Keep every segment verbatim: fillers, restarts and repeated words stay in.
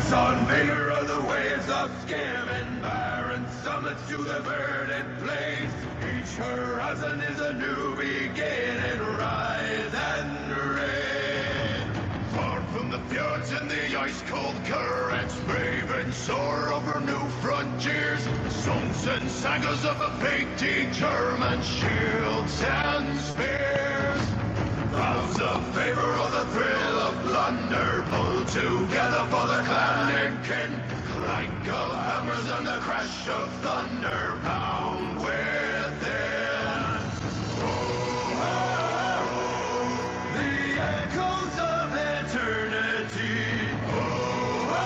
on favor of the waves of skim and barren summits to the verdant plains. Each horizon is a new beginning, rise and reign. Far from the fjords and the ice-cold currents, brave and soar over new frontiers, songs and sagas of a fated German, shields and spears. Vows of favor or the thrill of plunder, pull together for the clan and kin. Clank of hammers and the crash of thunder, pound within. Oh, oh, oh, the echoes of eternity. Oh, oh,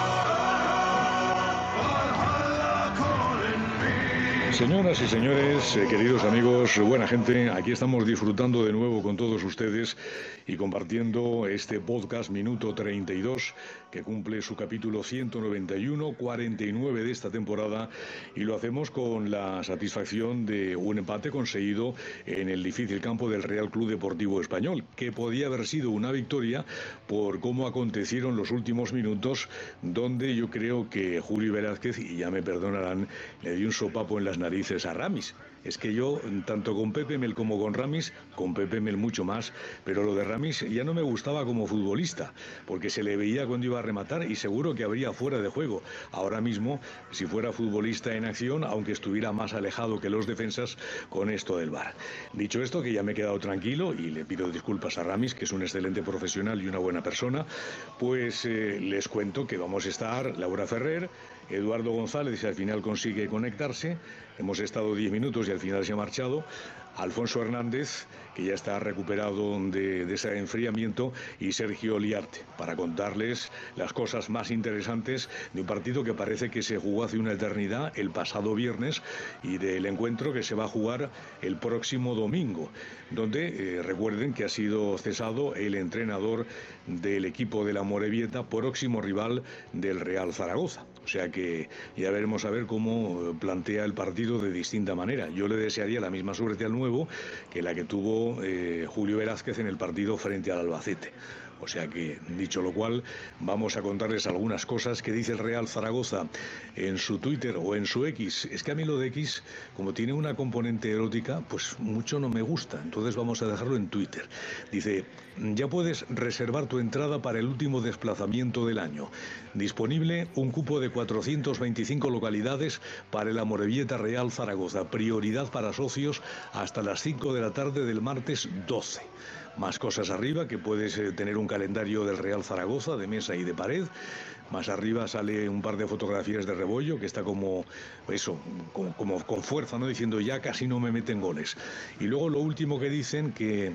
oh, Valhalla calling me. Señoras y señores, eh, queridos amigos, buena gente, aquí estamos disfrutando de nuevo con todos ustedes y compartiendo este podcast Minuto treinta y dos, que cumple su capítulo ciento noventa y uno, cuarenta y nueve de esta temporada, y lo hacemos con la satisfacción de un empate conseguido en el difícil campo del Real Club Deportivo Español, que podía haber sido una victoria por cómo acontecieron los últimos minutos, donde yo creo que Julio Velázquez, y ya me perdonarán, le dio un sopapo en las narices a Ramis. Es que yo, tanto con Pepe Mel como con Ramis, con Pepe Mel mucho más, pero lo de Ramis ya no me gustaba como futbolista, porque se le veía cuando iba a rematar y seguro que habría fuera de juego. Ahora mismo, si fuera futbolista en acción, aunque estuviera más alejado que los defensas con esto del V A R. Dicho esto, que ya me he quedado tranquilo y le pido disculpas a Ramis, que es un excelente profesional y una buena persona, pues eh, les cuento que vamos a estar Laura Ferrer, Eduardo González, si al final consigue conectarse. Hemos estado diez minutos y al final se ha marchado. Alfonso Hernández, que ya está recuperado de, de ese enfriamiento, y Sergio Liarte, para contarles las cosas más interesantes de un partido que parece que se jugó hace una eternidad, el pasado viernes, y del encuentro que se va a jugar el próximo domingo, donde eh, recuerden que ha sido cesado el entrenador del equipo de la Amorebieta, próximo rival del Real Zaragoza. O sea que ya veremos a ver cómo plantea el partido de distinta manera. Yo le desearía la misma suerte al nuevo que la que tuvo eh, Julio Velázquez en el partido frente al Albacete. O sea que, dicho lo cual, vamos a contarles algunas cosas que dice el Real Zaragoza en su Twitter o en su X. Es que a mí lo de X, como tiene una componente erótica, pues mucho no me gusta. Entonces vamos a dejarlo en Twitter. Dice: ya puedes reservar tu entrada para el último desplazamiento del año. Disponible un cupo de cuatrocientas veinticinco localidades para el Amorebieta Real Zaragoza. Prioridad para socios hasta las cinco de la tarde del martes doce. Más cosas arriba, que puedes eh, tener un calendario del Real Zaragoza de mesa y de pared. Más arriba sale un par de fotografías de Rebollo, que está como eso, como, como con fuerza, ¿no? Diciendo: ya casi no me meten goles. Y luego lo último que dicen, que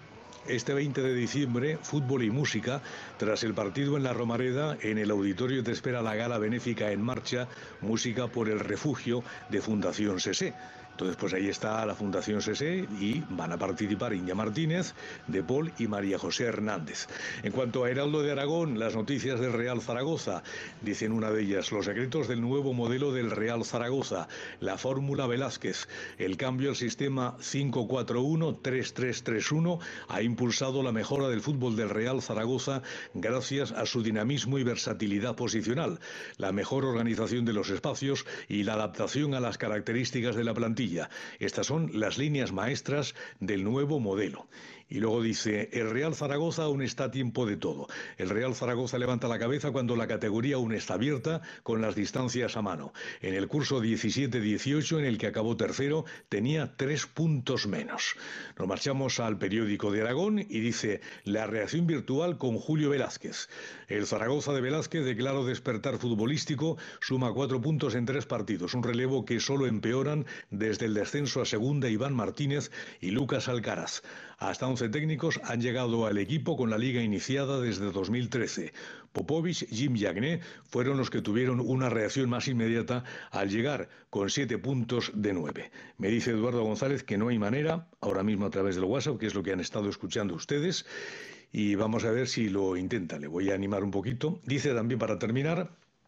este veinte de diciembre, fútbol y música, tras el partido en la Romareda, en el auditorio te espera la gala benéfica En Marcha, música por el refugio de Fundación Sesé. Entonces, pues ahí está la Fundación Sesé y van a participar Iña Martínez, De Paul y María José Hernández. En cuanto a Heraldo de Aragón, las noticias del Real Zaragoza, dicen una de ellas: los secretos del nuevo modelo del Real Zaragoza, la fórmula Velázquez, el cambio al sistema cinco cuatro uno tres tres tres uno ha impulsado la mejora del fútbol del Real Zaragoza gracias a su dinamismo y versatilidad posicional, la mejor organización de los espacios y la adaptación a las características de la plantilla. Estas son las líneas maestras del nuevo modelo. Y luego dice: el Real Zaragoza aún está a tiempo de todo. El Real Zaragoza levanta la cabeza cuando la categoría aún está abierta, con las distancias a mano. En el curso diecisiete dieciocho, en el que acabó tercero, tenía tres puntos menos. Nos marchamos al periódico de Aragón y dice: la reacción virtual con Julio Velázquez. El Zaragoza de Velázquez, de claro despertar futbolístico, suma cuatro puntos en tres partidos. Un relevo que solo empeoran desde el descenso a segunda Iván Martínez y Lucas Alcaraz. Hasta once técnicos han llegado al equipo con la liga iniciada desde dos mil trece. Popovich, Jim y Agné fueron los que tuvieron una reacción más inmediata al llegar con siete puntos de nueve. Me dice Eduardo González que no hay manera, ahora mismo a través del WhatsApp, que es lo que han estado escuchando ustedes, y vamos a ver si lo intenta. Le voy a animar un poquito. Dice también, para terminar: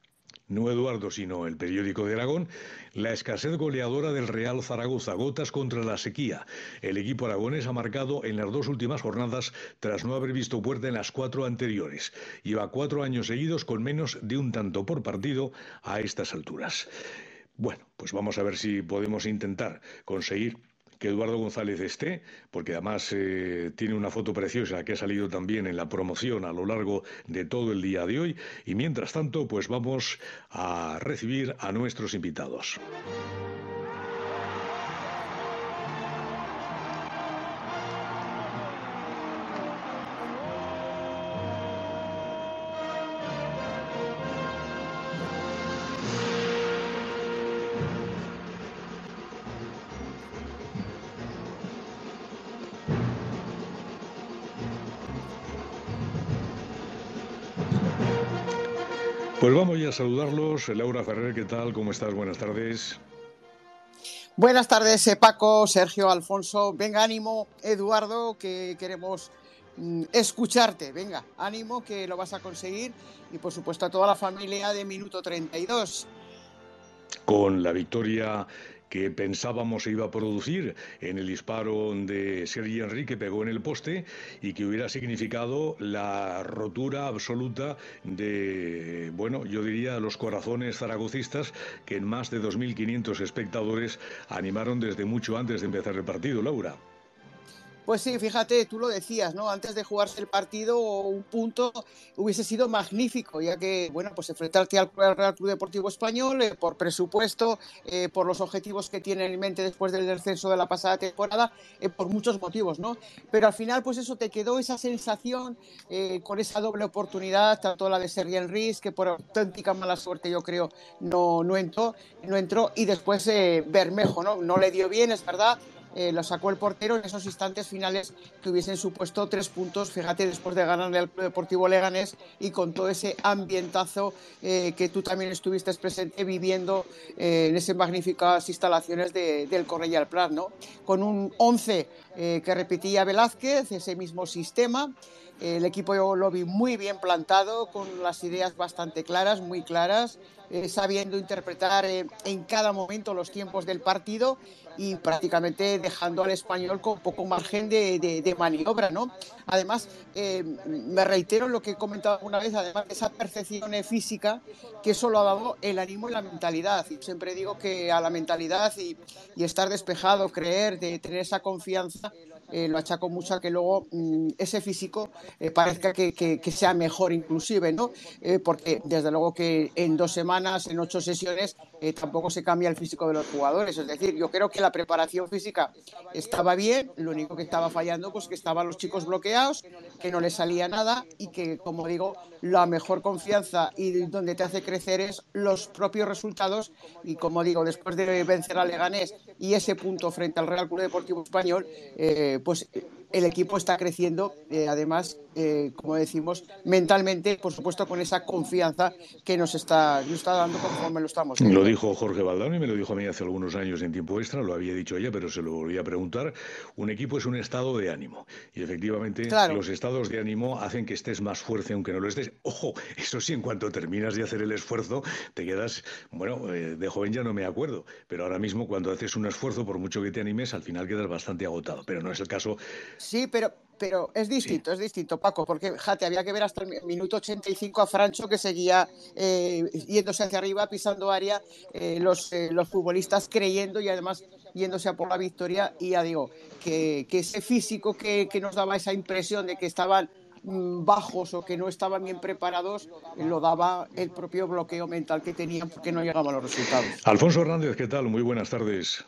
no Eduardo, sino el periódico de Aragón, la escasez goleadora del Real Zaragoza, gotas contra la sequía. El equipo aragonés ha marcado en las dos últimas jornadas tras no haber visto puerta en las cuatro anteriores. Lleva cuatro años seguidos con menos de un tanto por partido a estas alturas. Bueno, pues vamos a ver si podemos intentar conseguir que Eduardo González esté, porque además eh, tiene una foto preciosa que ha salido también en la promoción a lo largo de todo el día de hoy. Y mientras tanto, pues vamos a recibir a nuestros invitados. Pues vamos ya a saludarlos. Laura Ferrer, ¿qué tal? ¿Cómo estás? Buenas tardes. Buenas tardes, eh, Paco, Sergio, Alfonso. Venga, ánimo, Eduardo, que queremos mm, escucharte. Venga, ánimo, que lo vas a conseguir. Y por supuesto a toda la familia de Minuto treinta y dos. Con la victoria que pensábamos se iba a producir en el disparo de Sergi Henry, que pegó en el poste y que hubiera significado la rotura absoluta de, bueno, yo diría los corazones zaragocistas, que en más de dos mil quinientos espectadores animaron desde mucho antes de empezar el partido, Laura. Pues sí, fíjate, tú lo decías, ¿no? Antes de jugarse el partido, un punto hubiese sido magnífico, ya que, bueno, pues enfrentarte al Real Club Deportivo Español eh, por presupuesto, eh, por los objetivos que tiene en mente después del descenso de la pasada temporada, eh, por muchos motivos, ¿no? Pero al final, pues eso, te quedó esa sensación eh, con esa doble oportunidad, tanto la de Sergi Henry, que por auténtica mala suerte, yo creo, no, no entró, no entró, y después eh, Bermejo, ¿no? No le dio bien, es verdad. Eh, lo sacó el portero en esos instantes finales que hubiesen supuesto tres puntos, fíjate, después de ganarle al Club Deportivo Leganés y con todo ese ambientazo eh, que tú también estuviste presente viviendo eh, en esas magníficas instalaciones de, del Cornellà al Prat, ¿no? Con un once eh, que repetía Velázquez, ese mismo sistema. El equipo yo lo vi muy bien plantado, con las ideas bastante claras, muy claras, eh, sabiendo interpretar eh, en cada momento los tiempos del partido y prácticamente dejando al Español con poco margen de, de, de maniobra, ¿no? Además, eh, me reitero en lo que he comentado alguna vez, además de esa percepción física, que eso lo ha dado el ánimo y la mentalidad. Y siempre digo que a la mentalidad y, y estar despejado, creer, de tener esa confianza, Eh, lo achaco mucho a que luego mmm, ese físico eh, parezca que, que, que sea mejor inclusive, ¿no? Eh, porque desde luego que en dos semanas, en ocho sesiones, eh, tampoco se cambia el físico de los jugadores. Es decir, yo creo que la preparación física estaba bien, lo único que estaba fallando, pues que estaban los chicos bloqueados, que no les salía nada y que, como digo, la mejor confianza y donde te hace crecer es los propios resultados. Y como digo, después de vencer a Leganés y ese punto frente al Real Club Deportivo Español, eh, pues el equipo está creciendo, eh, además, eh, como decimos, mentalmente, por supuesto, con esa confianza que nos está, nos está dando conforme lo estamos viendo. Lo dijo Jorge Valdano y me lo dijo a mí hace algunos años en tiempo extra, lo había dicho ella, pero se lo volví a preguntar. Un equipo es un estado de ánimo y efectivamente claro, los estados de ánimo hacen que estés más fuerte aunque no lo estés. Ojo, eso sí, en cuanto terminas de hacer el esfuerzo, te quedas, bueno, eh, de joven ya no me acuerdo, pero ahora mismo cuando haces un esfuerzo, por mucho que te animes, al final quedas bastante agotado, pero no es el caso. Sí, pero, pero es distinto, sí. es distinto, Paco, porque jate, había que ver hasta el minuto ochenta y cinco a Francho, que seguía eh, yéndose hacia arriba, pisando área, eh, los, eh, los futbolistas creyendo y además yéndose a por la victoria. Y ya digo, que, que ese físico que, que nos daba esa impresión de que estaban mmm, bajos o que no estaban bien preparados, eh, lo daba el propio bloqueo mental que tenían porque no llegaban los resultados. Alfonso Hernández, ¿qué tal? Muy buenas tardes.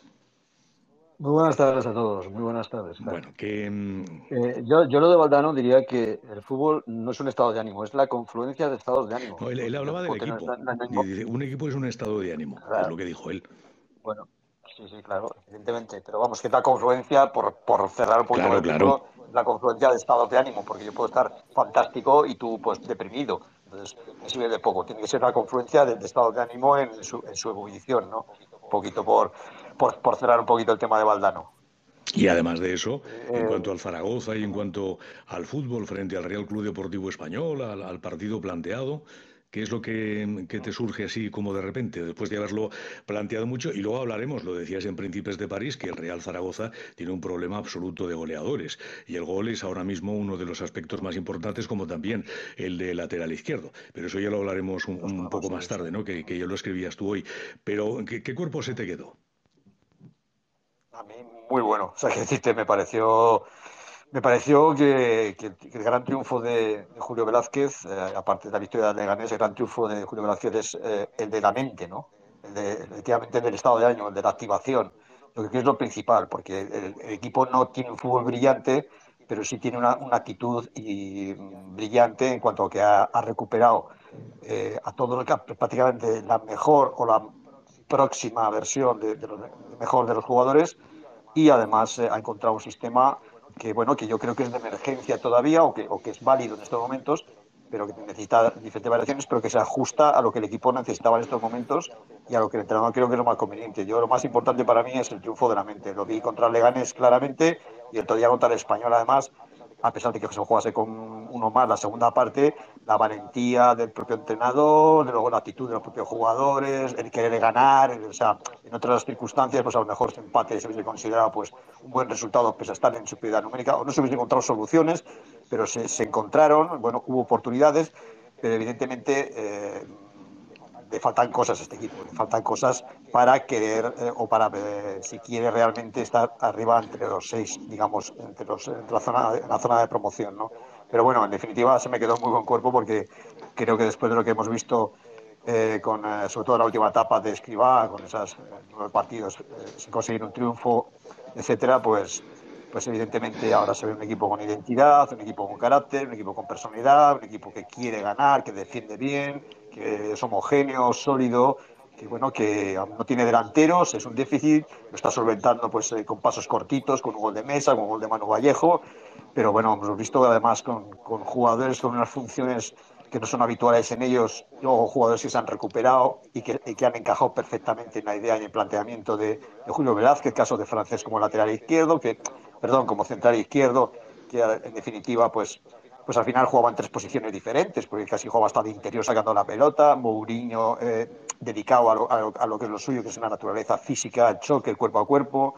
Muy buenas tardes a todos, muy buenas tardes. Claro. Bueno, que... Eh, yo, yo lo de Valdano diría que el fútbol no es un estado de ánimo, es la confluencia de estados de ánimo. No, él, él hablaba del equipo. No, no, no, dice, un equipo es un estado de ánimo, claro. Es lo que dijo él. Bueno, sí, sí, claro, evidentemente. Pero vamos, que es la confluencia, por, por cerrar un poquito claro, el claro. título, la confluencia de estados de ánimo, porque yo puedo estar fantástico y tú, pues, deprimido. Entonces, me sirve de poco. Tiene que ser la confluencia de, de estados de ánimo en su, en su ebullición, ¿no? Un poquito por, por, por cerrar un poquito el tema de Valdano. Y además de eso, en cuanto al Zaragoza y en cuanto al fútbol frente al Real Club Deportivo Español, al, al partido planteado, ¿Qué es lo que, que te surge así como de repente, después de haberlo planteado mucho? Y luego hablaremos, lo decías en Príncipes de París, que el Real Zaragoza tiene un problema absoluto de goleadores. Y el gol es ahora mismo uno de los aspectos más importantes, como también el de lateral izquierdo. Pero eso ya lo hablaremos un, un poco más tarde, ¿no? Que, que ya lo escribías tú hoy. Pero, ¿qué, qué cuerpo se te quedó? A mí muy bueno. O sea, que decirte, me pareció, me pareció que, que- que el gran triunfo de, de Julio Velázquez, eh, aparte de la victoria de Leganés, el gran triunfo de Julio Velázquez es eh, el de la mente, ¿no? El de, efectivamente, el del estado de ánimo, el de la activación. Lo que es lo principal, porque el, el equipo no tiene un fútbol brillante, pero sí tiene una, una actitud y, mm, brillante en cuanto a que ha, ha recuperado eh, a todo el campo, prácticamente la mejor o la próxima versión de, de los, mejor de los jugadores, y además eh, ha encontrado un sistema que, bueno, que yo creo que es de emergencia todavía o que, o que es válido en estos momentos, pero que necesita diferentes variaciones, pero que se ajusta a lo que el equipo necesitaba en estos momentos y a lo que el entrenador creo que es lo más conveniente. Yo lo más importante para mí es el triunfo de la mente. Lo vi contra el Leganés claramente y el otro día contra el Español además, a pesar de que se jugase con uno más la segunda parte, la valentía del propio entrenador, de luego la actitud de los propios jugadores, el querer ganar, el, o sea, en otras circunstancias, pues a lo mejor ese empate se hubiese considerado pues un buen resultado pese a estar en superioridad numérica, o no se hubiesen encontrado soluciones, pero se, se encontraron, bueno, hubo oportunidades, pero evidentemente eh, le faltan cosas a este equipo, le faltan cosas para querer eh, o para, eh, si quiere realmente estar arriba entre los seis, digamos, entre, los, entre la, zona, la zona de promoción, ¿no? Pero bueno, en definitiva se me quedó muy buen cuerpo porque creo que después de lo que hemos visto, eh, con eh, sobre todo la última etapa de Escribá, con esos eh, nueve partidos eh, sin conseguir un triunfo, etcétera, pues, pues evidentemente ahora se ve un equipo con identidad, un equipo con carácter, un equipo con personalidad, un equipo que quiere ganar, que defiende bien, que es homogéneo, sólido, que bueno, que no tiene delanteros, es un déficit, lo está solventando pues eh, con pasos cortitos, con un gol de Mesa, con un gol de Manu Vallejo, pero bueno, hemos visto además con, con jugadores con unas funciones que no son habituales en ellos, luego jugadores que se han recuperado y que, y que han encajado perfectamente en la idea y en el planteamiento de, de Julio Velázquez, caso de Francés como lateral izquierdo, que, perdón, como central izquierdo, que en definitiva, pues, pues al final jugaba en tres posiciones diferentes, porque casi jugaba hasta de interior sacando la pelota, Mourinho eh, dedicado a lo, a, lo, a lo que es lo suyo, que es una naturaleza física, el choque, el cuerpo a cuerpo,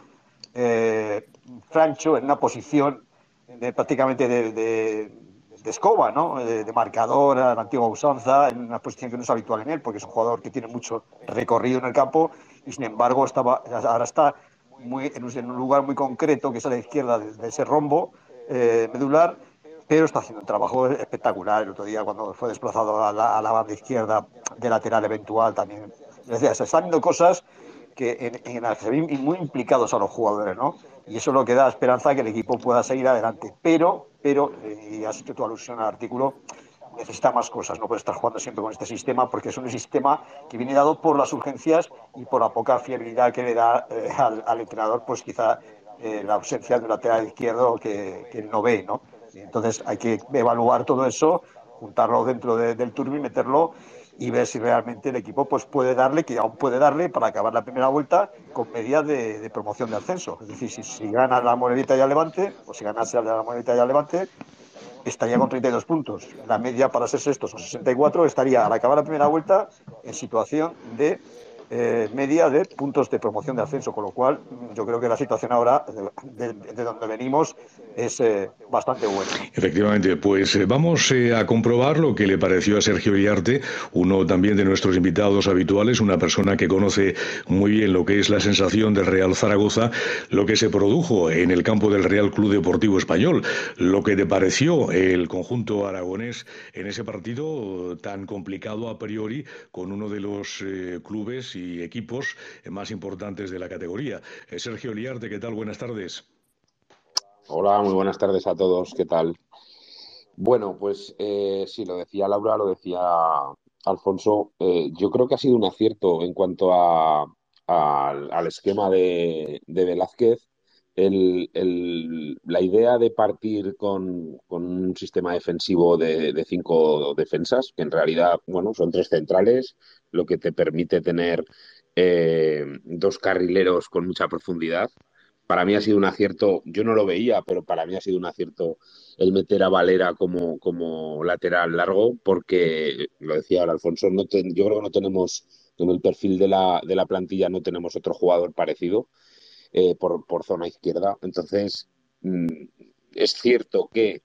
eh, Francho en una posición de, prácticamente de, de, de escoba, ¿no? De, de marcador a la antigua usanza, en una posición que no es habitual en él, porque es un jugador que tiene mucho recorrido en el campo y sin embargo estaba, ahora está muy, en, un, en un lugar muy concreto, que es a la izquierda de, de ese rombo eh, medular, pero está haciendo un trabajo espectacular. El otro día, cuando fue desplazado a la, a la banda izquierda de lateral eventual, también. Es decir, se están viendo cosas que en, en las que se ven muy implicados a los jugadores, ¿no? Y eso es lo que da esperanza a que el equipo pueda seguir adelante. Pero, pero, eh, y has hecho tu alusión al artículo, necesita más cosas, no puede estar jugando siempre con este sistema, porque es un sistema que viene dado por las urgencias y por la poca fiabilidad que le da eh, al, al entrenador, pues quizá eh, la ausencia de un lateral izquierdo que, que él no ve, ¿no? Y entonces hay que evaluar todo eso, juntarlo dentro de, del turbo y meterlo y ver si realmente el equipo pues puede darle, que aún puede darle para acabar la primera vuelta con medidas de, de promoción de ascenso. Es decir, si, si gana la Morevieta y al Levante, o si ganase la Morevieta y al Levante, estaría con treinta y dos puntos. La media para ser sextos son sesenta y cuatro, estaría al acabar la primera vuelta en situación de eh, media de puntos de promoción de ascenso, con lo cual yo creo que la situación ahora de, de, de donde venimos es eh, bastante buena, ¿no? Efectivamente, pues eh, vamos eh, a comprobar lo que le pareció a Sergio Iriarte, uno también de nuestros invitados habituales, una persona que conoce muy bien lo que es la sensación del Real Zaragoza, lo que se produjo en el campo del Real Club Deportivo Español, lo que te pareció el conjunto aragonés en ese partido tan complicado a priori con uno de los eh, clubes y equipos más importantes de la categoría. Eh, Sergio Iriarte, ¿qué tal? Buenas tardes. Hola, muy buenas tardes a todos, ¿qué tal? Bueno, pues eh, sí, lo decía Laura, lo decía Alfonso, eh, yo creo que ha sido un acierto en cuanto a, a- al esquema de, de Velázquez, el- el- la idea de partir con, con un sistema defensivo de, de cinco defensas, que en realidad, bueno, son tres centrales, lo que te permite tener eh, dos carrileros con mucha profundidad para mí ha sido un acierto, yo no lo veía, pero para mí ha sido un acierto el meter a Valera como, como lateral largo, porque, lo decía ahora Alfonso, no ten- yo creo que no tenemos, en el perfil de la, de la plantilla no tenemos otro jugador parecido eh, por, por zona izquierda. Entonces, mm, es cierto que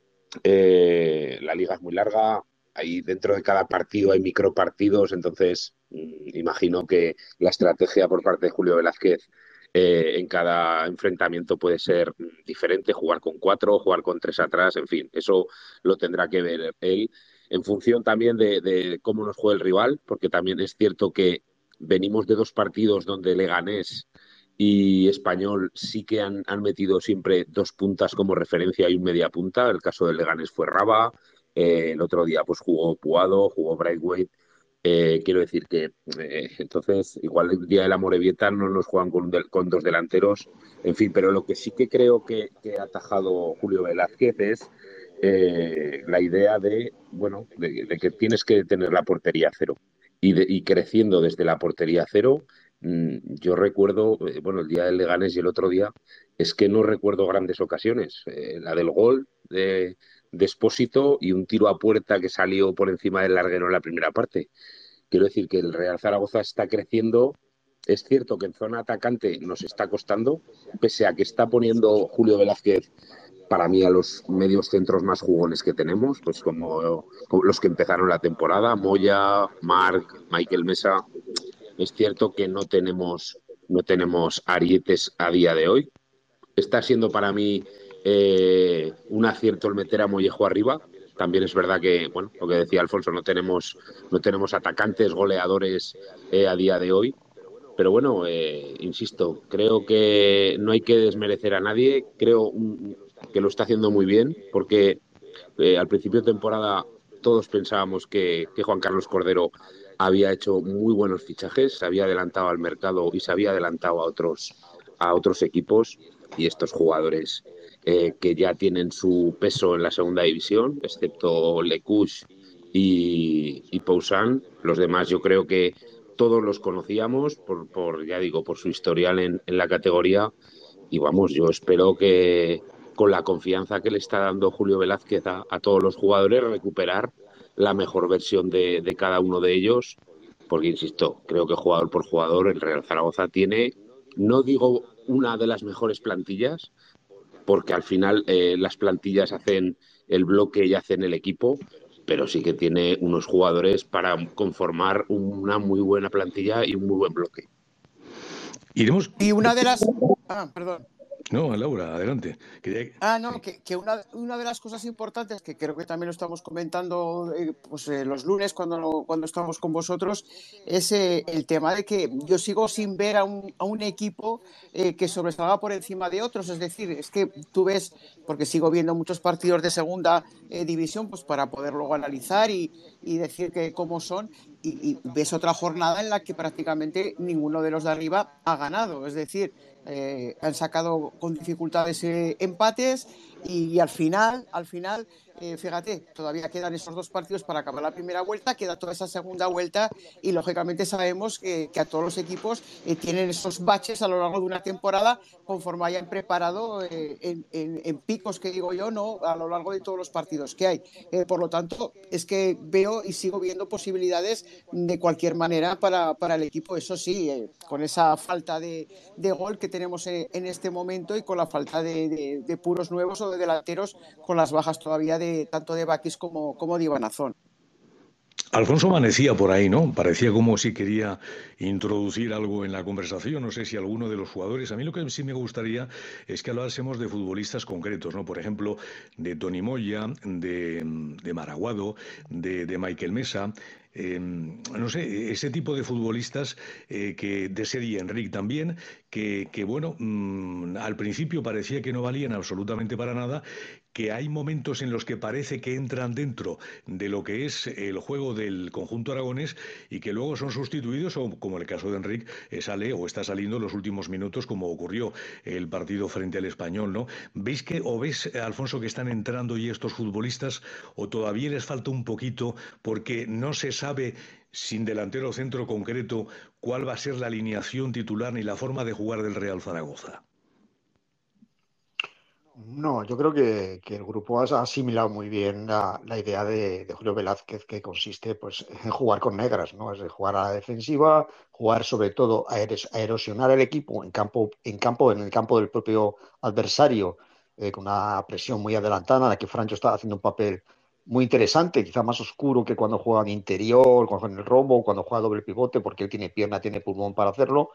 eh, la liga es muy larga, ahí dentro de cada partido hay micropartidos, entonces mm, imagino que la estrategia por parte de Julio Velázquez eh, en cada enfrentamiento puede ser mm, diferente, jugar con cuatro, jugar con tres atrás, en fin, eso lo tendrá que ver él en función también de, de cómo nos juega el rival, porque también es cierto que venimos de dos partidos donde Leganés y Español sí que han, han metido siempre dos puntas como referencia y un media punta. El caso del Leganés fue Raba, eh, el otro día pues jugó Puado, jugó Braithwaite. Eh, quiero decir que eh, entonces igual el día de la Morevieta no nos juegan con, del- con dos delanteros, en fin, pero lo que sí que creo que, que ha atajado Julio Velázquez es eh, la idea de, bueno, de, de que tienes que tener la portería cero y, de- y creciendo desde la portería cero. Mm, Yo recuerdo, eh, bueno, el día del Leganés y el otro día, es que no recuerdo grandes ocasiones. Eh, la del gol de, de Expósito y un tiro a puerta que salió por encima del larguero en la primera parte. Quiero decir que el Real Zaragoza está creciendo. Es cierto que en zona atacante nos está costando, pese a que está poniendo Julio Velázquez para mí a los medios centros más jugones que tenemos, pues como, como los que empezaron la temporada, Moya, Marc, Michael Mesa. Es cierto que no tenemos, no tenemos arietes a día de hoy. Está siendo para mí eh, un acierto el meter a Mollejo arriba. También es verdad que, bueno, lo que decía Alfonso, no tenemos, no tenemos atacantes, goleadores eh, a día de hoy. Pero bueno, eh, insisto, creo que no hay que desmerecer a nadie. Creo mm, que lo está haciendo muy bien, porque eh, al principio de temporada todos pensábamos que, que Juan Carlos Cordero había hecho muy buenos fichajes, se había adelantado al mercado y se había adelantado a otros, a otros equipos y estos jugadores eh, que ya tienen su peso en la segunda división, excepto Lecouche y, y Poussin. Los demás yo creo que todos los conocíamos por, por ya digo, por su historial en, en la categoría y vamos, yo espero que con la confianza que le está dando Julio Velázquez a, a todos los jugadores, recuperar la mejor versión de, de cada uno de ellos, porque insisto, creo que jugador por jugador el Real Zaragoza tiene, no digo una de las mejores plantillas, porque al final eh, las plantillas hacen el bloque y hacen el equipo, pero sí que tiene unos jugadores para conformar una muy buena plantilla y un muy buen bloque. Iremos. Y una de las... Ah, perdón. No, Laura, adelante. Quería- Ah, no, Sí. que, que una, una de las cosas importantes que creo que también lo estamos comentando eh, pues, eh, los lunes cuando, lo- cuando estamos con vosotros es eh, el tema de que yo sigo sin ver a un, a un equipo eh, que sobresalga por encima de otros. Es decir, es que tú ves, porque sigo viendo muchos partidos de segunda eh, división, pues para poder luego analizar y, y decir que cómo son, y, y ves otra jornada en la que prácticamente ninguno de los de arriba ha ganado. Es decir, eh, han sacado con dificultades eh, empates y, y al final, al final eh, fíjate, todavía quedan esos dos partidos para acabar la primera vuelta, queda toda esa segunda vuelta y lógicamente sabemos que, que a todos los equipos eh, tienen esos baches a lo largo de una temporada conforme hayan preparado eh, en, en, en picos, que digo yo, no a lo largo de todos los partidos que hay. Eh, por lo tanto, es que veo y sigo viendo posibilidades de cualquier manera para, para el equipo, eso sí, eh, con esa falta de, de gol que tenemos en, en este momento y con la falta de, de, de puros nuevos o de delanteros con las bajas todavía de tanto de Bakis como, como de Ibanazón. Alfonso amanecía por ahí, ¿no? Parecía como si quería introducir algo en la conversación. No sé si alguno de los jugadores. A mí lo que sí me gustaría es que hablásemos de futbolistas concretos, ¿no? Por ejemplo, de Tony Moya, de, de Maraguado, de, de Michael Mesa. Eh, no sé, ese tipo de futbolistas eh, que de serie Enric también, que, que bueno, mmm, al principio parecía que no valían absolutamente para nada, que hay momentos en los que parece que entran dentro de lo que es el juego del conjunto aragonés y que luego son sustituidos, o como en el caso de Enric, eh, sale o está saliendo en los últimos minutos, como ocurrió el partido frente al Español, ¿no? ¿Veis que, o ves, Alfonso, que están entrando ya estos futbolistas, o todavía les falta un poquito porque no se sabe, sin delantero centro concreto, cuál va a ser la alineación titular ni la forma de jugar del Real Zaragoza? No, yo creo que, que el grupo ha asimilado muy bien la, la idea de, de Julio Velázquez, que consiste pues, en jugar con negras, ¿no? Es de jugar a la defensiva, jugar sobre todo a, eres- a erosionar el equipo en campo, en campo, en el campo del propio adversario, eh, con una presión muy adelantada, en la que Francho está haciendo un papel muy interesante, quizá más oscuro que cuando juega en interior, cuando juega en el rombo, cuando juega doble pivote, porque él tiene pierna, tiene pulmón para hacerlo,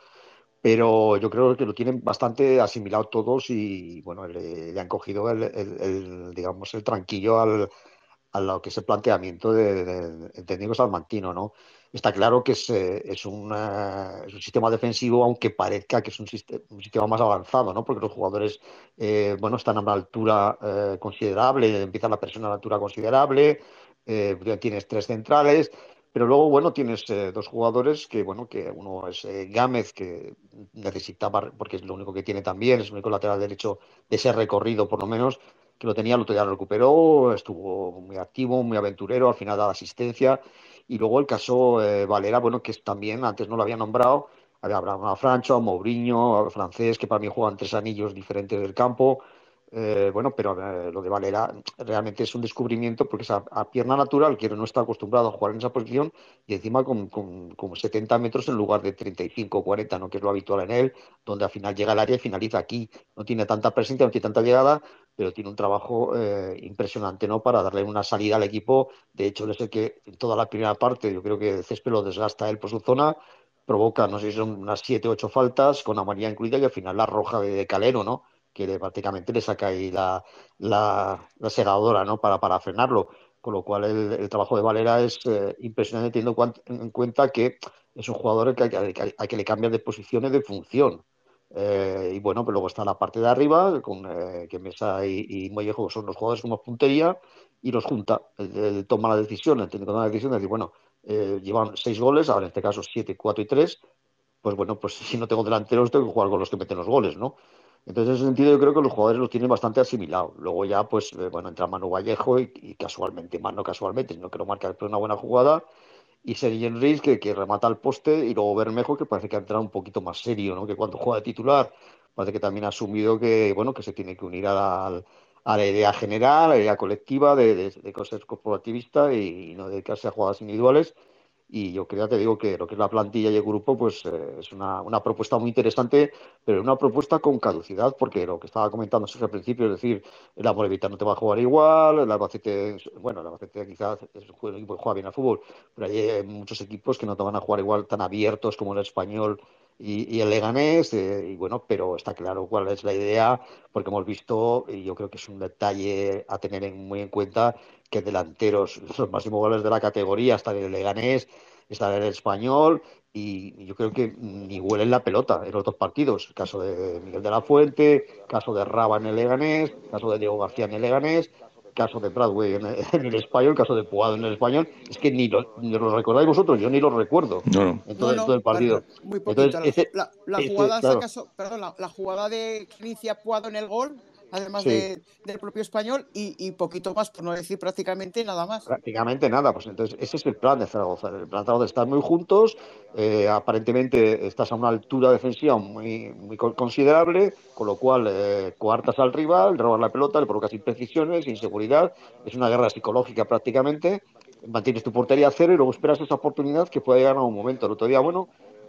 pero yo creo que lo tienen bastante asimilado todos y bueno, le, le han cogido el, el- el, digamos, el tranquillo al, a lo que es el planteamiento de, de- del técnico salmantino, ¿no? Está claro que es, eh, es, un, eh, es un sistema defensivo, aunque parezca que es un, siste- un sistema más avanzado, ¿no? Porque los jugadores, eh, bueno, están a una altura eh, considerable, empieza la presión a una altura considerable, eh, ya tienes tres centrales, pero luego, bueno, tienes eh, dos jugadores que, bueno, que uno es eh, Gámez, que necesitaba, porque es lo único que tiene también, es el único lateral derecho de ese recorrido, por lo menos, que lo tenía, el otro día lo recuperó, estuvo muy activo, muy aventurero, al final da asistencia. Y luego el caso eh, Valera, bueno, que es también, antes no lo había nombrado, había hablado a Francho, a Mourinho, a francés, que para mí juegan tres anillos diferentes del campo. Eh, bueno, pero eh, lo de Valera realmente es un descubrimiento porque es a, a pierna natural, que no está acostumbrado a jugar en esa posición y encima con, con, con setenta metros en lugar de treinta y cinco o cuarenta, ¿no? Que es lo habitual en él, donde al final llega al área y finaliza aquí. No tiene tanta presencia, no tiene tanta llegada, pero tiene un trabajo eh, impresionante, ¿no? Para darle una salida al equipo. De hecho, él es el que en toda la primera parte, yo creo que el césped lo desgasta él por su zona, provoca, no sé si son unas siete o ocho faltas, con amarilla incluida, y al final la roja de, de Calero, ¿no? Que le, prácticamente le saca ahí la, la, la segadora, ¿no? Para, para frenarlo. Con lo cual el, el trabajo de Valera es eh, impresionante teniendo cuant- en cuenta que es un jugador que hay, que, que hay que le cambiar de posición y de función. Eh, y bueno, pero luego está la parte de arriba, con eh, que Mesa y, y Mollejo son los jugadores con más puntería, y los junta. Él, él toma la decisión, el técnico toma la decisión de decir, bueno, eh, llevan seis goles, ahora en este caso siete, cuatro y tres, pues bueno, pues si no tengo delanteros, tengo que jugar con los que meten los goles, ¿no? Entonces, en ese sentido, yo creo que los jugadores los tienen bastante asimilados. Luego ya, pues, eh, bueno, entra Manu Vallejo y, y casualmente, más no casualmente, sino que lo marca después de una buena jugada, y Sergi Enrique que, que remata al poste, y luego Bermejo que parece que ha entrado un poquito más serio, ¿no? Que cuando juega de titular parece que también ha asumido que bueno que se tiene que unir a la, a la idea general, a la idea colectiva de, de, de cosas corporativista y, y no dedicarse a jugadas individuales. Y yo creo, te digo que lo que es la plantilla y el grupo, pues eh, es una, una propuesta muy interesante, pero una propuesta con caducidad, porque lo que estaba comentando Sergio al principio, es decir, el Amorebieta no te va a jugar igual, el Albacete, bueno, el Albacete quizás es un equipo que juega bien al fútbol, pero hay muchos equipos que no te van a jugar igual tan abiertos como el Español y, y el Leganés, eh, y bueno, pero está claro cuál es la idea, porque hemos visto, y yo creo que es un detalle a tener en- muy en cuenta, que delanteros, los máximos goles de la categoría, hasta el Leganés, está el Español, y yo creo que ni huelen la pelota en los dos partidos. Caso de Miguel de la Fuente, caso de Raba en el Leganés, caso de Diego García en el Leganés, caso de Bradway en el, en el Español, caso de Puado en el Español. Es que ni lo, ni lo recordáis vosotros, yo ni lo recuerdo No, no. en No, todo, en todo no, el partido. muy Entonces, poquito. La, ese, la, la ese, jugada, si claro, acaso, perdón, la, la jugada de que inicia Puado en el gol, además sí. de, del propio español, y, y poquito más, por no decir prácticamente nada más. Prácticamente nada, pues entonces ese es el plan de Zaragoza. El plan de Zaragoza está muy juntos, eh, aparentemente estás a una altura defensiva muy, muy considerable, con lo cual eh, coartas al rival, robas la pelota, le provocas imprecisiones, inseguridad, es una guerra psicológica prácticamente, mantienes tu portería a cero y luego esperas esa oportunidad que puede llegar a un momento. El otro día, bueno,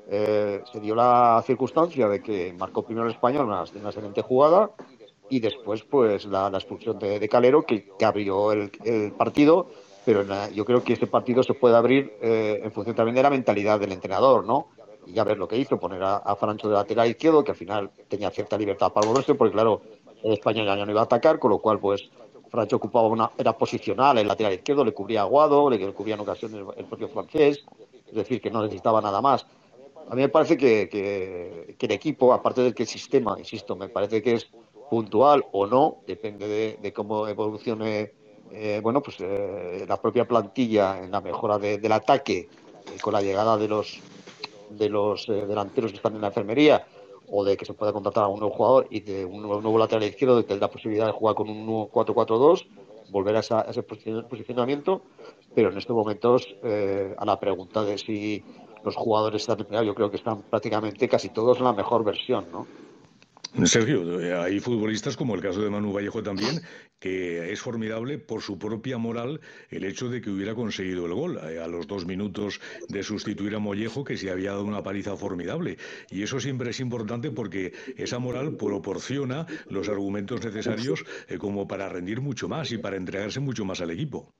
eh, se dio la circunstancia de que marcó primero el español una, una excelente jugada y después pues la, la expulsión de, de Calero que, que abrió el, el partido, pero la, yo creo que ese partido se puede abrir eh, en función también de la mentalidad del entrenador, ¿no? Y ya ver lo que hizo, poner a, a Francho de lateral izquierdo, que al final tenía cierta libertad para moverse, porque claro, España ya no iba a atacar, con lo cual pues Francho ocupaba una, era posicional, el lateral izquierdo, le cubría a Aguado, le cubría en ocasiones el, el propio francés, es decir, que no necesitaba nada más. A mí me parece que, que, que el equipo, aparte del que el sistema, insisto, me parece que es puntual o no, depende de, de cómo evolucione eh, bueno, pues eh, la propia plantilla en la mejora de, del ataque eh, con la llegada de los de los eh, delanteros que están en la enfermería o de que se pueda contratar a un nuevo jugador y de un nuevo, nuevo lateral izquierdo de que la posibilidad de jugar con un nuevo cuatro cuatro dos, volver a, esa, a ese posicionamiento, pero en estos momentos eh, a la pregunta de si los jugadores están en primera, yo creo que están prácticamente casi todos en la mejor versión, ¿no? Sergio, eh, hay futbolistas como el caso de Manu Vallejo también, que es formidable por su propia moral el hecho de que hubiera conseguido el gol eh, a los dos minutos de sustituir a Mollejo, que se había dado una paliza formidable. Y eso siempre es importante porque esa moral proporciona los argumentos necesarios eh, como para rendir mucho más y para entregarse mucho más al equipo.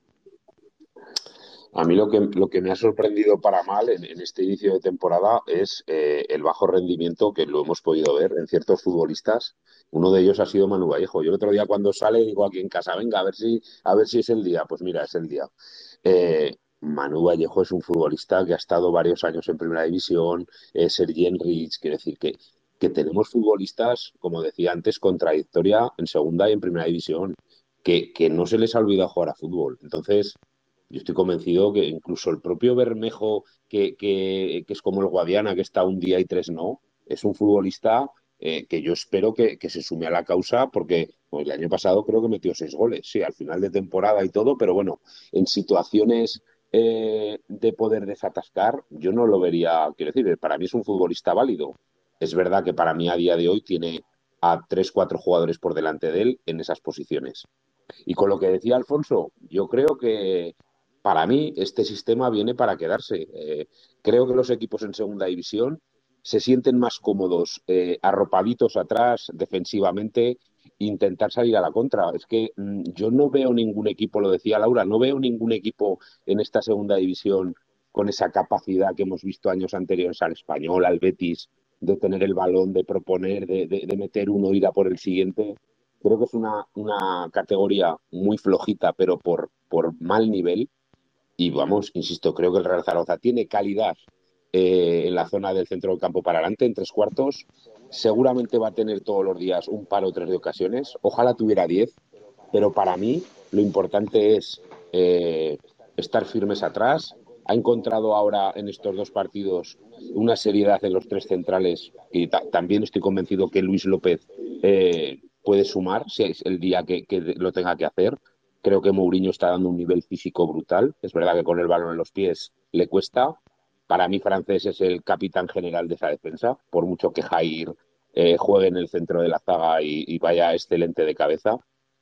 A mí lo que, lo que me ha sorprendido para mal en, en este inicio de temporada es eh, el bajo rendimiento que lo hemos podido ver en ciertos futbolistas. Uno de ellos ha sido Manu Vallejo. Yo el otro día cuando sale digo aquí en casa, venga, a ver si, a ver si es el día. Pues mira, es el día. Eh, Manu Vallejo es un futbolista que ha estado varios años en Primera División, eh, Sergi Enrich, quiere decir que, que tenemos futbolistas, como decía antes, con trayectoria en Segunda y en Primera División, que, que no se les ha olvidado jugar a fútbol. Entonces, yo estoy convencido que incluso el propio Bermejo, que, que, que es como el Guadiana, que está un día y tres no, es un futbolista eh, que yo espero que, que, se sume a la causa porque pues, el año pasado creo que metió seis goles, sí, al final de temporada y todo, pero bueno, en situaciones eh, de poder desatascar, yo no lo vería, quiero decir, para mí es un futbolista válido. Es verdad que para mí a día de hoy tiene a tres, cuatro jugadores por delante de él en esas posiciones. Y con lo que decía Alfonso, yo creo que para mí este sistema viene para quedarse. Eh, creo que los equipos en segunda división se sienten más cómodos eh, arropaditos atrás defensivamente, intentar salir a la contra. Es que mmm, yo no veo ningún equipo, lo decía Laura, no veo ningún equipo en esta segunda división con esa capacidad que hemos visto años anteriores al Español, al Betis, de tener el balón, de proponer, de, de, de meter uno, ir a por el siguiente. Creo que es una, una categoría muy flojita, pero por, por mal nivel. Y vamos, insisto, creo que el Real Zaragoza tiene calidad eh, en la zona del centro del campo para adelante, en tres cuartos. Seguramente va a tener todos los días un par o tres de ocasiones. Ojalá tuviera diez, pero para mí lo importante es eh, estar firmes atrás. Ha encontrado ahora en estos dos partidos una seriedad en los tres centrales y ta- también estoy convencido que Luis López eh, puede sumar si es el día que, que lo tenga que hacer. Creo que Mourinho está dando un nivel físico brutal. Es verdad que con el balón en los pies le cuesta. Para mí, Francés es el capitán general de esa defensa, por mucho que Jair eh, juegue en el centro de la zaga y, y vaya excelente de cabeza.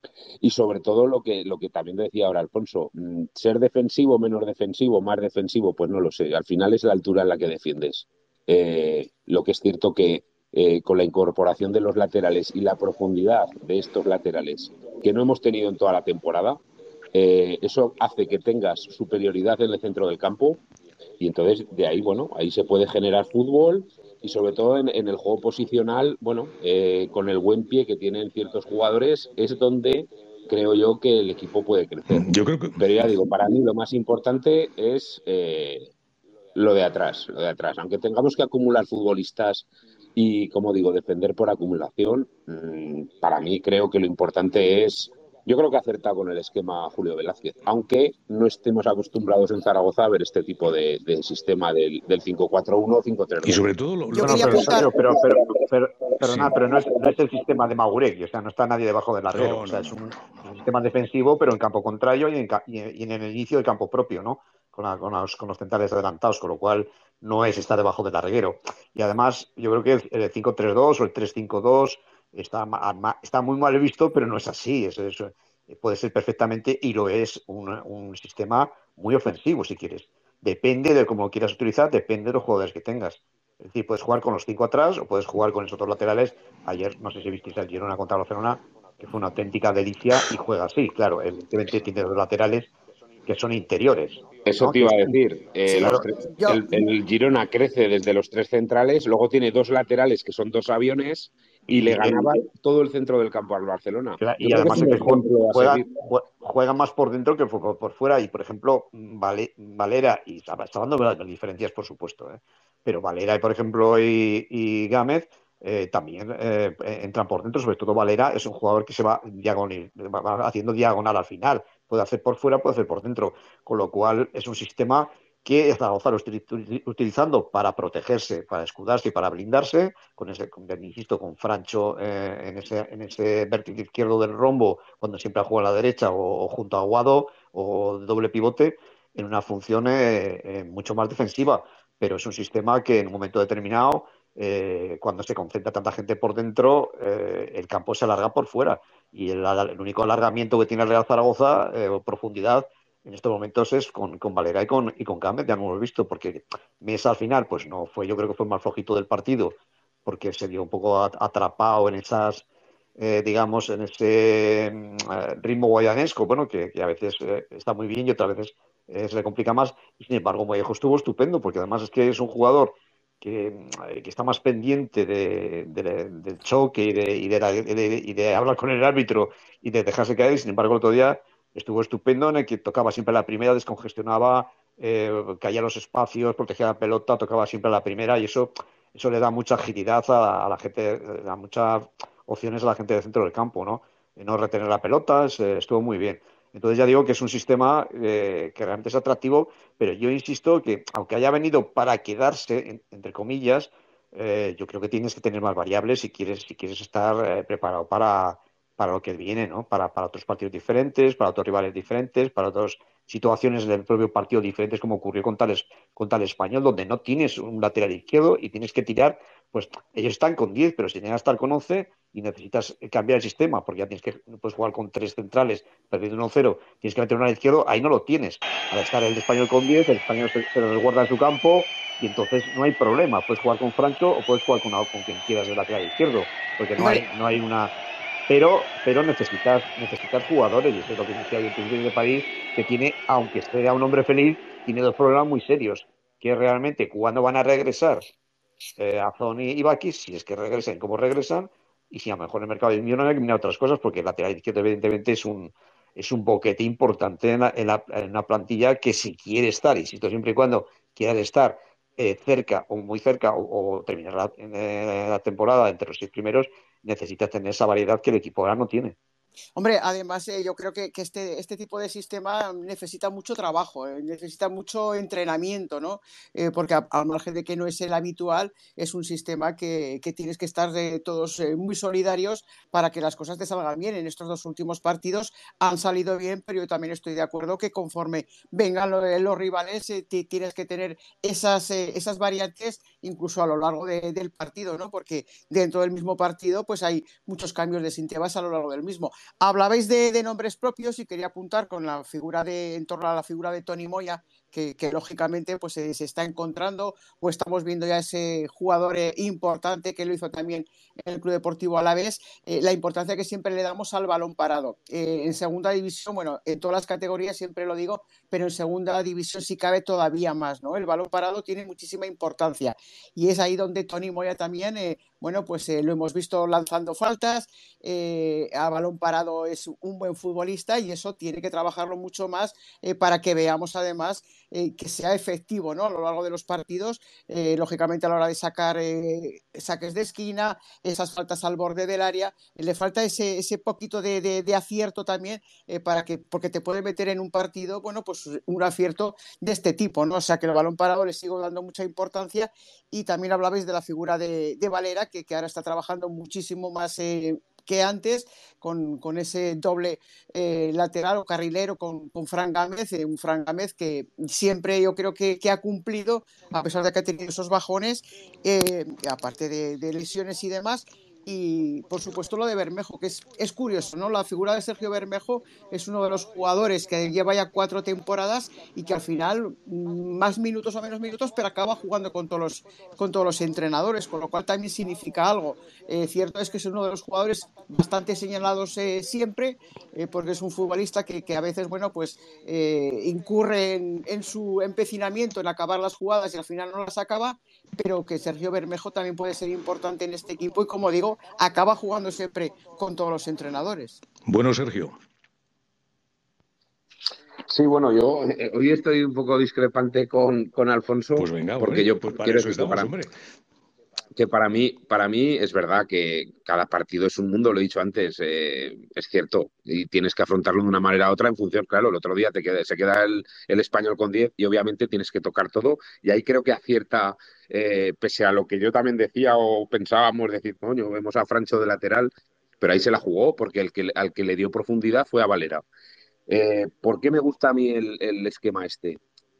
Y sobre todo lo que, lo que también decía ahora Alfonso, mmm, ser defensivo, menos defensivo, más defensivo, pues no lo sé. Al final es la altura en la que defiendes. Eh, lo que es cierto que eh, con la incorporación de los laterales y la profundidad de estos laterales que no hemos tenido en toda la temporada, eh, eso hace que tengas superioridad en el centro del campo y entonces de ahí, bueno, ahí se puede generar fútbol y sobre todo en, en el juego posicional, bueno, eh, con el buen pie que tienen ciertos jugadores, es donde creo yo que el equipo puede crecer. Yo creo que Pero ya digo, para mí lo más importante es eh, lo de atrás, lo de atrás. Aunque tengamos que acumular futbolistas y, como digo, defender por acumulación, mmm, para mí creo que lo importante es, yo creo que acerta con el esquema Julio Velázquez, aunque no estemos acostumbrados en Zaragoza a ver este tipo de, de sistema del, del cinco cuatro uno o cinco tres y dos. sobre todo lo, Yo lo- Bueno, quería pero apuntar. Sergio, pero, pero, pero, pero, sí. nada, pero no, es, no es el sistema de Maguregui, o sea, no está nadie debajo del larguero, No, o sea, no, es no, un, no. es un sistema defensivo, pero en campo contrario y en, ca- y en, y en el inicio del campo propio, ¿no? Con, la- con los, con los centrales adelantados, con lo cual no es estar debajo del larguero. Y además, yo creo que el, el cinco tres dos o el tres cinco dos está, ma- ma- está muy mal visto, pero no es así, es, es- puede ser perfectamente y lo es un, un sistema muy ofensivo, si quieres. Depende de cómo lo quieras utilizar, depende de los jugadores que tengas. Es decir, puedes jugar con los cinco atrás o puedes jugar con esos dos laterales. Ayer, no sé si visteis el Girona contra Barcelona, que fue una auténtica delicia y juega así. Claro, evidentemente tiene dos laterales que son interiores, Eso ¿no? te Que iba es, a decir. Eh, Sí, los claro, tre- yo, el, el Girona crece desde los tres centrales, luego tiene dos laterales que son dos aviones y le y, el, ganaba todo el centro del campo al Barcelona. Yo y creo que es además un es que ejemplo a juegan, seguir. juegan más por dentro que por, por fuera. Y, por ejemplo, Vale, Valera, y está hablando de las diferencias, por supuesto, ¿eh? Pero Valera, por ejemplo, y, y Gámez eh, también eh, entran por dentro. Sobre todo Valera es un jugador que se va, diagonal, va haciendo diagonal al final. Puede hacer por fuera, puede hacer por dentro. Con lo cual es un sistema que Zaragoza lo está utilizando para protegerse, para escudarse y para blindarse, con ese, con, insisto, con Francho eh, en ese, en ese vértice izquierdo del rombo, cuando siempre juega a la derecha, o, o junto a Aguado, o de doble pivote, en una función eh, eh, mucho más defensiva. Pero es un sistema que en un momento determinado eh, cuando se concentra tanta gente por dentro, eh, el campo se alarga por fuera. Y el, el único alargamiento que tiene el Real Zaragoza, eh, o profundidad, en estos momentos es con, con Valera y con, y con Gámez, ya no lo hemos visto, porque Mesa al final, pues no fue, yo creo que fue el más flojito del partido, porque se vio un poco atrapado en esas, eh, digamos, en ese eh, ritmo guayanesco, bueno, que, que a veces eh, está muy bien y otras veces eh, se le complica más. Y sin embargo, Mollejo estuvo estupendo, porque además es que es un jugador que, eh, que está más pendiente de, de, del choque y de, y, de la, de, y de hablar con el árbitro y de dejarse caer. Y sin embargo, el otro día estuvo estupendo en el que tocaba siempre la primera, descongestionaba, eh, caía los espacios, protegía la pelota, tocaba siempre la primera y eso, eso le da mucha agilidad a, a la gente, le da muchas opciones a la gente del centro del campo, ¿no? Y no retener la pelota, eh, estuvo muy bien. Entonces ya digo que es un sistema eh, que realmente es atractivo, pero yo insisto que aunque haya venido para quedarse, en, entre comillas, eh, yo creo que tienes que tener más variables si quieres, si quieres estar eh, preparado para, para lo que viene, ¿no? Para, para otros partidos diferentes, para otros rivales diferentes, para otras situaciones del propio partido diferentes, como ocurrió con tal, con tal Español, donde no tienes un lateral izquierdo y tienes que tirar, pues ellos están con diez, pero si llegan a estar con once y necesitas cambiar el sistema, porque ya tienes que puedes jugar con tres centrales, perdiendo uno cero, tienes que meter uno al izquierdo, ahí no lo tienes. Al estar el español con diez, el español se, se lo resguarda en su campo y entonces no hay problema. Puedes jugar con Francho o puedes jugar con, con quien quieras del lateral izquierdo, porque no Hombre, hay, no hay una pero, pero necesitas, necesitas jugadores, y eso es lo que decía hoy el presidente de París, que tiene, aunque sea un hombre feliz, tiene dos problemas muy serios, que realmente cuándo van a regresar eh, Azón y Ibaki, si es que regresen, cómo regresan, y si a lo mejor el mercado de millones hay que mirar otras cosas, porque el lateral izquierdo evidentemente es un, es un boquete importante en, la, en, la, en una plantilla que si quiere estar, insisto, siempre y cuando quieras estar eh, cerca o muy cerca o, o terminar la, eh, la temporada entre los seis primeros, necesitas tener esa variedad que el equipo ahora no tiene. Hombre, además eh, yo creo que, que este, este, tipo de sistema necesita mucho trabajo, eh, necesita mucho entrenamiento, ¿no? Eh, porque a, al margen de que no es el habitual, es un sistema que, que tienes que estar de, todos eh, muy solidarios para que las cosas te salgan bien. En estos dos últimos partidos han salido bien, pero yo también estoy de acuerdo que conforme vengan los, los rivales eh, tienes que tener esas, eh, esas variantes incluso a lo largo de, del partido, ¿no? Porque dentro del mismo partido pues hay muchos cambios de Sintebas a lo largo del mismo. Hablabais de, de, nombres propios y quería apuntar con la figura de, en torno a la figura de Toni Moya, que, que lógicamente pues, se, se, está encontrando, o estamos viendo ya ese jugador eh, importante que lo hizo también en el Club Deportivo Alavés, eh, la importancia que siempre le damos al balón parado. Eh, en segunda división, bueno, en todas las categorías siempre lo digo, pero en segunda división sí cabe todavía más, ¿no? El balón parado tiene muchísima importancia y es ahí donde Toni Moya también, eh, bueno, pues eh, lo hemos visto lanzando faltas, eh, a balón parado es un buen futbolista y eso tiene que trabajarlo mucho más eh, para que veamos además eh, que sea efectivo, ¿no? A lo largo de los partidos, eh, lógicamente a la hora de sacar eh, saques de esquina, esas faltas al borde del área, eh, le falta ese, ese poquito de, de, de acierto también eh, para que, porque te puede meter en un partido, bueno, pues un acierto de este tipo, ¿no? O sea que el balón parado le sigo dando mucha importancia y también hablabais de la figura de, de Valera, que, que ahora está trabajando muchísimo más eh, que antes, con, con ese doble eh, lateral o carrilero con, con Fran Gámez, eh, un Fran Gámez que siempre yo creo que, que, ha cumplido, a pesar de que ha tenido esos bajones, eh, aparte de, de lesiones y demás. Y por supuesto lo de Bermejo, que es, es curioso, ¿no? La figura de Sergio Bermejo es uno de los jugadores que lleva ya cuatro temporadas y que al final, más minutos o menos minutos, pero acaba jugando con todos los, con todos los entrenadores, con lo cual también significa algo. Eh, cierto es que es uno de los jugadores bastante señalados eh, siempre, eh, porque es un futbolista que, que a veces, bueno, pues eh, incurre en, en su empecinamiento en acabar las jugadas y al final no las acaba, pero que Sergio Bermejo también puede ser importante en este equipo y, como digo, acaba jugando siempre con todos los entrenadores. Bueno, Sergio. Sí, bueno, yo eh, hoy estoy un poco discrepante con, con Alfonso, Pues venga, porque hombre, yo pues para quiero eso decir que estamos, para, hombre. que para mí, para mí es verdad que cada partido es un mundo, lo he dicho antes, eh, es cierto, y tienes que afrontarlo de una manera u otra en función, claro, el otro día te queda, se queda el, el español con diez y obviamente tienes que tocar todo, y ahí creo que acierta, eh, pese a lo que yo también decía o pensábamos decir, coño, vemos a Francho de lateral, pero ahí se la jugó, porque el que, al que le dio profundidad fue a Valera. Eh, ¿por qué me gusta a mí el, el esquema este?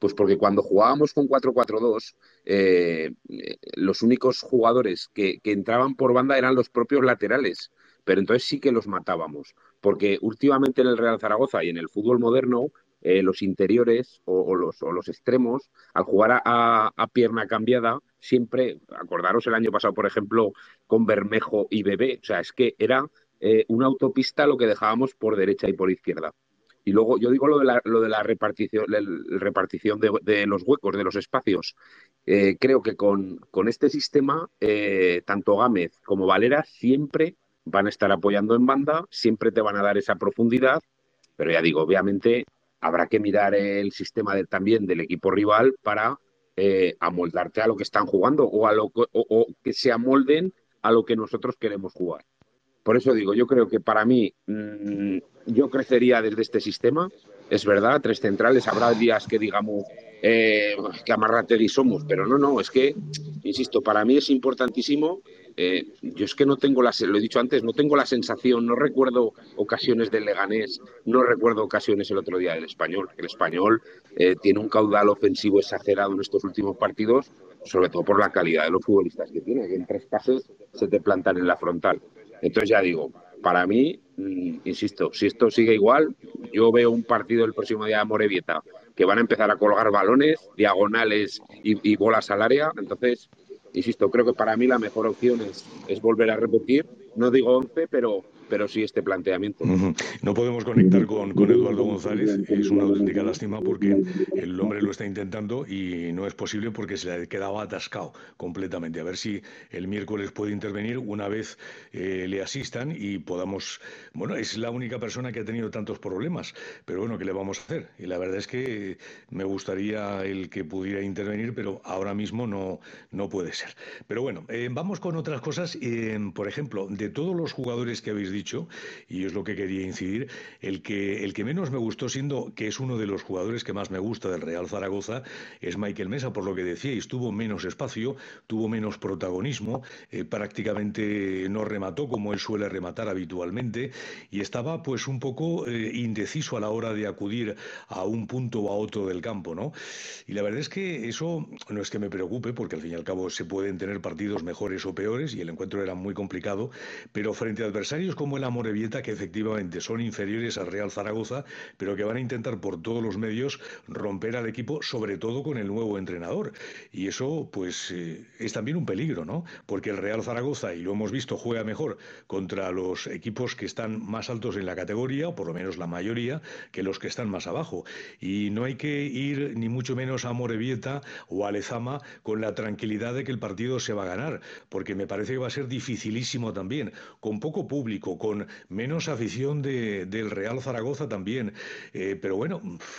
Pues porque cuando jugábamos con cuatro cuatro dos, eh, los únicos jugadores que, que entraban por banda eran los propios laterales, pero entonces sí que los matábamos, porque últimamente en el Real Zaragoza y en el fútbol moderno, eh, los interiores o, o los, o los extremos, al jugar a, a, a pierna cambiada, siempre, acordaros el año pasado, por ejemplo, con Bermejo y Bebé, o sea, es que era eh, una autopista lo que dejábamos por derecha y por izquierda. Y luego yo digo lo de la, lo de la repartición, la repartición de, de los huecos, de los espacios. Eh, creo que con, con este sistema, eh, tanto Gámez como Valera siempre van a estar apoyando en banda, siempre te van a dar esa profundidad, pero ya digo, obviamente habrá que mirar el sistema de, también del equipo rival para eh, amoldarte a lo que están jugando o, a lo, o, o que se amolden a lo que nosotros queremos jugar. Por eso digo, yo creo que para mí, mmm, yo crecería desde este sistema. Es verdad, tres centrales, habrá días que digamos eh, que amarrategui somos, pero no, no, es que, insisto, para mí es importantísimo. Eh, yo es que no tengo la, lo he dicho antes, no tengo la sensación, no recuerdo ocasiones del Leganés, no recuerdo ocasiones el otro día del Español. El Español eh, tiene un caudal ofensivo exagerado en estos últimos partidos, sobre todo por la calidad de los futbolistas que tiene, que en tres pases se te plantan en la frontal. Entonces ya digo, para mí, mmm, insisto, si esto sigue igual, yo veo un partido el próximo día de Amorebieta que van a empezar a colgar balones, diagonales y, y bolas al área. Entonces, insisto, creo que para mí la mejor opción es, es volver a repetir, no digo once, pero, pero sí este planteamiento. Uh-huh. No podemos conectar con, con Eduardo González, es una auténtica lástima porque el hombre lo está intentando y no es posible porque se le quedaba atascado completamente. A ver si el miércoles puede intervenir una vez eh, le asistan y podamos... Bueno, es la única persona que ha tenido tantos problemas, pero bueno, ¿qué le vamos a hacer? Y la verdad es que me gustaría el que pudiera intervenir, pero ahora mismo no, no puede ser. Pero bueno, eh, vamos con otras cosas. Eh, por ejemplo, de todos los jugadores que habéis dicho, y es lo que quería incidir, el que, el que menos me gustó, siendo que es uno de los jugadores que más me gusta del Real Zaragoza, es Michael Mesa, por lo que decíais, tuvo menos espacio, tuvo menos protagonismo, eh, prácticamente no remató como él suele rematar habitualmente, y estaba pues un poco eh, indeciso a la hora de acudir a un punto o a otro del campo, ¿no? Y la verdad es que eso no es que me preocupe, porque al fin y al cabo se pueden tener partidos mejores o peores, y el encuentro era muy complicado, pero frente a adversarios como el Amorebieta, que efectivamente son inferiores al Real Zaragoza, pero que van a intentar por todos los medios romper al equipo, sobre todo con el nuevo entrenador. Y eso, pues, eh, es también un peligro, ¿no? Porque el Real Zaragoza, y lo hemos visto, juega mejor contra los equipos que están más altos en la categoría, o por lo menos la mayoría, que los que están más abajo. Y no hay que ir ni mucho menos a Amorebieta o a Lezama con la tranquilidad de que el partido se va a ganar, porque me parece que va a ser dificilísimo también, con poco público, con menos afición de, del Real Zaragoza también, eh, pero bueno,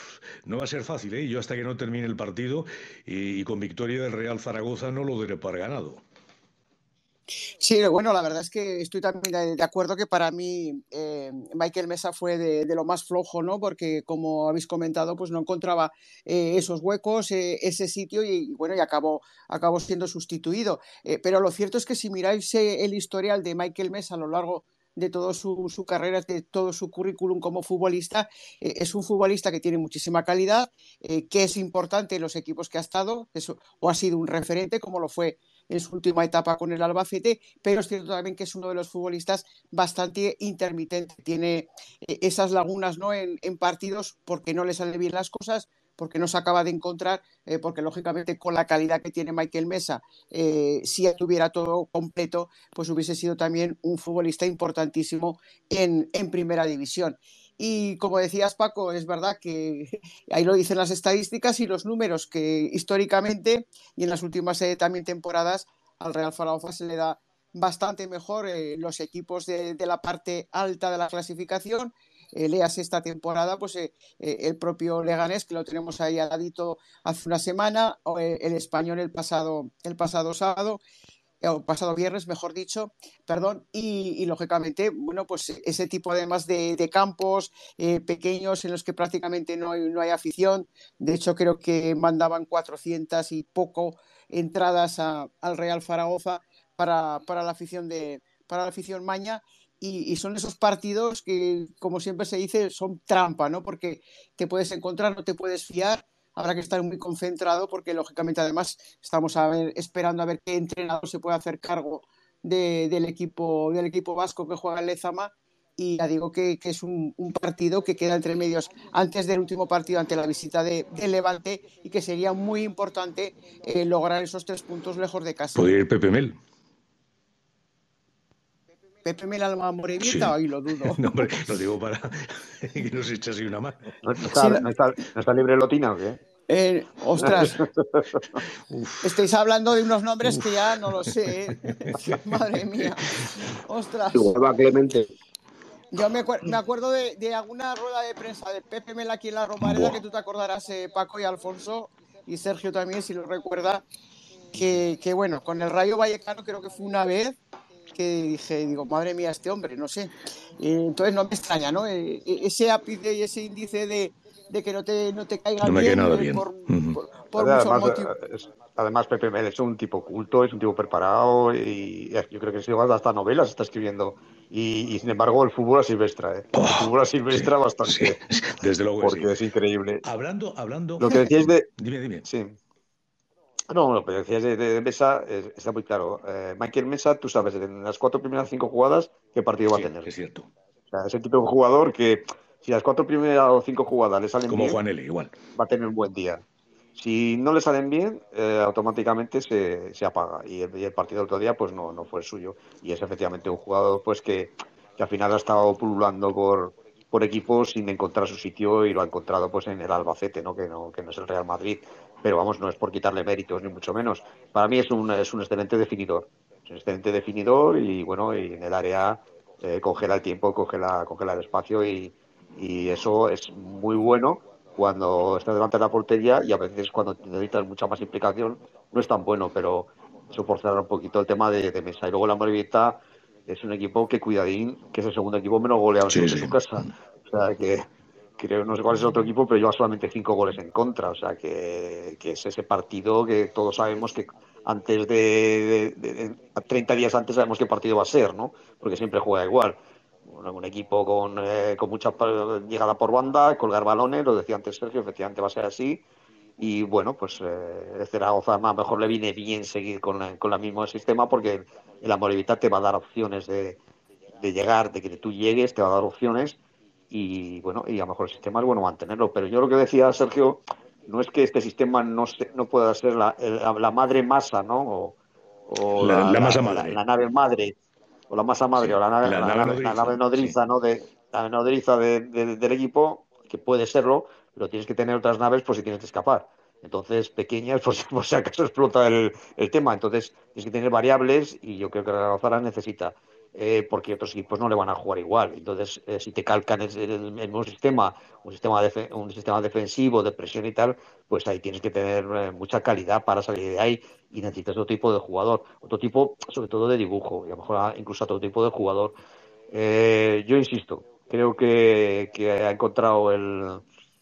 no va a ser fácil, ¿eh? Yo hasta que no termine el partido y, y con victoria del Real Zaragoza no lo daré por ganado. Sí, bueno, la verdad es que estoy también de acuerdo que para mí eh, Michael Mesa fue de, de lo más flojo, ¿no? Porque como habéis comentado, pues no encontraba eh, esos huecos, eh, ese sitio y, y bueno, y acabó, acabó siendo sustituido. Eh, pero lo cierto es que si miráis eh, el historial de Michael Mesa a lo largo de toda su, su carrera, de todo su currículum como futbolista, eh, es un futbolista que tiene muchísima calidad, eh, que es importante en los equipos que ha estado, eso, o ha sido un referente, como lo fue en su última etapa con el Albacete, pero es cierto también que es uno de los futbolistas bastante intermitente, tiene eh, esas lagunas, ¿no? en, en partidos porque no le salen bien las cosas, porque no se acaba de encontrar, eh, porque lógicamente con la calidad que tiene Michael Mesa, eh, si estuviera todo completo, pues hubiese sido también un futbolista importantísimo en, en primera división. Y como decías, Paco, es verdad que ahí lo dicen las estadísticas y los números, que históricamente y en las últimas eh, también temporadas al Real Zaragoza se le da bastante mejor eh, los equipos de, de la parte alta de la clasificación. Eh, leas esta temporada, pues eh, eh, el propio Leganés, que lo tenemos ahí al ladito hace una semana, o eh, el Español el pasado, el pasado sábado, o pasado viernes, mejor dicho, perdón, y, y lógicamente, bueno, pues ese tipo además de, de campos eh, pequeños en los que prácticamente no hay, no hay afición. De hecho, creo que mandaban cuatrocientas y poco entradas a, al Real Zaragoza para, para la afición de para la afición maña. Y, y son esos partidos que, como siempre se dice, son trampa, ¿no? Porque te puedes encontrar, no te puedes fiar, habrá que estar muy concentrado porque, lógicamente, además estamos a ver, esperando a ver qué entrenador se puede hacer cargo de, del, equipo, del equipo vasco que juega en Lezama. Y ya digo que, que es un, un partido que queda entre medios antes del último partido ante la visita de, de Levante y que sería muy importante eh, lograr esos tres puntos lejos de casa. ¿Podría ir Pepe Mel? ¿Pepe Mel a Morevieta? Sí. Ahí lo dudo. No, hombre, lo digo para que nos echase una mano. ¿No está, Sí, no- no está- no está libre Lotina o qué? Eh, ostras, Uf, estáis hablando de unos nombres uf. que ya no lo sé, ¿eh? Madre mía, ostras. Igual va Clemente. Yo me, acuer- me acuerdo de, de alguna rueda de prensa de Pepe Mel aquí en la Romareda, Buah. que tú te acordarás, eh, Paco y Alfonso, y Sergio también, si lo recuerda, que, que bueno, con el Rayo Vallecano creo que fue una vez que dije, digo, madre mía, este hombre, no sé. Eh, entonces no me extraña, ¿no? Eh, eh, ese ápice y ese índice de, de que no te, no te caiga No me cae bien nada eh, bien. por, Ujú. por, por muchos Además, motivos. eh, es- además, Pepe Mel es un tipo culto, es un tipo preparado y eh, yo creo que se hasta novelas está escribiendo. Y, y, sin embargo, el fútbol a Silvestra, ¿eh? El Oh, fútbol a sí, Silvestra sí, bastante, desde luego que sí. porque es increíble. Hablando, hablando. Lo que decíais de... Dime, dime. Sí. No, lo que decías de, de Mesa eh, está muy claro. Eh, Michael Mesa, tú sabes, en las cuatro primeras cinco jugadas, qué partido va a Sí, tener. es cierto. O sea, es el tipo de jugador que si las cuatro primeras o cinco jugadas le salen Como bien, Juan L, igual. va a tener un buen día. Si no le salen bien, eh, automáticamente se, se apaga. Y el, y el partido del otro día, pues no, no fue el suyo. Y es efectivamente un jugador pues que, que al final ha estado pululando por, por equipos sin encontrar su sitio y lo ha encontrado pues en el Albacete, ¿no? Que no, que no es el Real Madrid. Pero vamos, no es por quitarle méritos, ni mucho menos. Para mí es un, es un excelente definidor. Es un excelente definidor y bueno, y en el área eh, congela el tiempo, congela, congela el espacio y, y eso es muy bueno cuando estás delante de la portería y a veces cuando necesitas mucha más implicación no es tan bueno, pero eso por cerrar un poquito el tema de, de Mesa. Y luego la Morevieta es un equipo que, cuidadín, que es el segundo equipo menos goleado en Sí, su, en sí. su casa. O sea que creo, no sé cuál es el otro equipo, pero lleva solamente cinco goles en contra. O sea que, que es ese partido que todos sabemos que antes de, de, de, de treinta días antes sabemos qué partido va a ser, ¿no? Porque siempre juega igual. Bueno, un equipo con, eh, con mucha llegada por banda, colgar balones, lo decía antes Sergio, efectivamente va a ser así. Y bueno, pues eh, el Zaragoza a lo mejor le viene bien seguir con, la, con el mismo sistema porque el Amorebieta te va a dar opciones de, de llegar, de que tú llegues, te va a dar opciones y bueno, y a lo mejor el sistema es bueno mantenerlo. Pero yo lo que decía Sergio, no es que este sistema no, se, no pueda ser la, la, la madre masa, ¿no? O, o La, la, la masa la, la, madre. la nave madre o la masa madre Sí. o la nave, La la nave nave, la nodriza. nave Sí. nodriza, ¿no? De, la nave nodriza de, de, del equipo, que puede serlo, pero tienes que tener otras naves por si tienes que escapar. Entonces, pequeñas, por si, por si acaso explota el, el tema. Entonces, tienes que tener variables y yo creo que la Zara necesita. Eh, porque otros equipos no le van a jugar igual. Entonces, eh, si te calcan el, el, el mismo sistema, un sistema, de, un sistema defensivo, de presión y tal, pues ahí tienes que tener eh, mucha calidad para salir de ahí y necesitas otro tipo de jugador, otro tipo, sobre todo de dibujo, y a lo mejor incluso otro tipo de jugador. Eh, yo insisto, creo que, que ha encontrado el,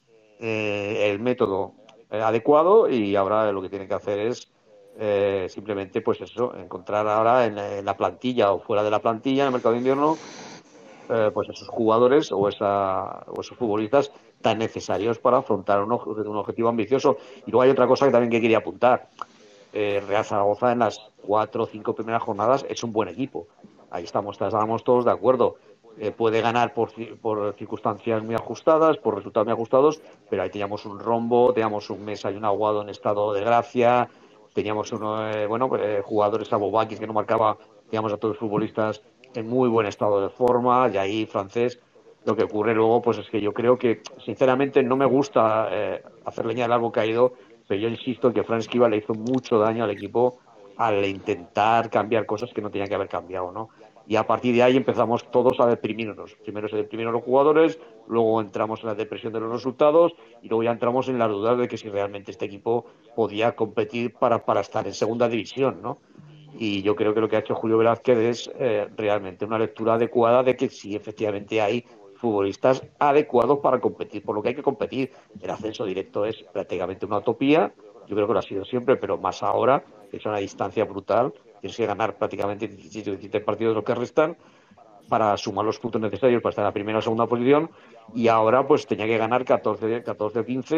eh, el método eh, adecuado y ahora lo que tiene que hacer es eh, simplemente, pues eso, encontrar ahora en, en, la plantilla o fuera de la plantilla, en el mercado de invierno, eh, pues esos jugadores o, esa, o esos futbolistas tan necesarios para afrontar un, un objetivo ambicioso. Y luego hay otra cosa que también que quería apuntar. Eh, Real Zaragoza en las cuatro o cinco primeras jornadas es un buen equipo. Ahí estamos, estábamos todos de acuerdo. Eh, puede ganar por, por circunstancias muy ajustadas, por resultados muy ajustados, pero ahí teníamos un Rombo, teníamos un Mesa y un Aguado en estado de gracia, teníamos uno, eh, bueno, eh, jugadores a Bobakis que no marcaba, teníamos a todos los futbolistas en muy buen estado de forma, y ahí francés. Lo que ocurre luego, pues es que yo creo que, sinceramente, no me gusta eh, hacer leña del árbol caído, pero yo insisto en que Fran Escribá le hizo mucho daño al equipo al intentar cambiar cosas que no tenían que haber cambiado, ¿no? Y a partir de ahí empezamos todos a deprimirnos. Primero se deprimieron los jugadores, luego entramos en la depresión de los resultados y luego ya entramos en la duda de que si realmente este equipo podía competir para, para estar en segunda división, ¿no? Y yo creo que lo que ha hecho Julio Velázquez es eh, realmente una lectura adecuada de que sí, efectivamente hay futbolistas adecuados para competir, por lo que hay que competir. El ascenso directo es prácticamente una utopía, yo creo que lo ha sido siempre, pero más ahora, es una distancia brutal, tienes que ganar prácticamente diecisiete o diecisiete partidos de los que restan para sumar los puntos necesarios para estar en la primera o segunda posición, y ahora pues tenía que ganar catorce, catorce o quince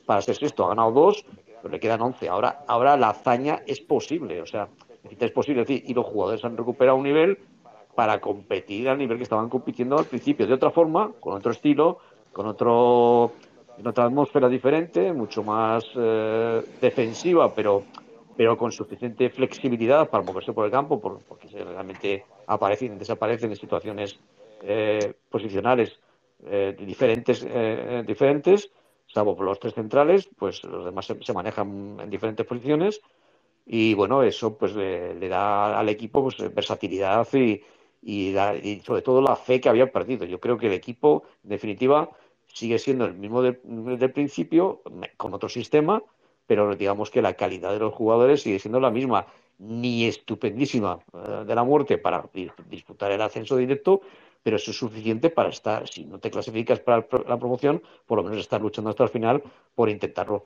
para ser sexto, ha ganado dos, pero le quedan once. Ahora, ahora la hazaña es posible, o sea, es posible, es decir, y los jugadores han recuperado un nivel para competir al nivel que estaban compitiendo al principio, de otra forma, con otro estilo, con otro, en otra atmósfera diferente, mucho más eh, defensiva, pero pero con suficiente flexibilidad para moverse por el campo, por, porque realmente aparecen, desaparecen en situaciones eh, posicionales eh, diferentes, eh, diferentes, salvo por los tres centrales, pues los demás se, se manejan en diferentes posiciones y bueno, eso pues le, le da al equipo pues versatilidad y, y, da, y sobre todo la fe que había perdido. Yo creo que el equipo, en definitiva, sigue siendo el mismo del, del principio, con otro sistema, pero digamos que la calidad de los jugadores sigue siendo la misma, ni estupendísima eh, de la muerte para disputar el ascenso directo, pero eso es suficiente para estar, si no te clasificas para la promoción, por lo menos estar luchando hasta el final por intentarlo.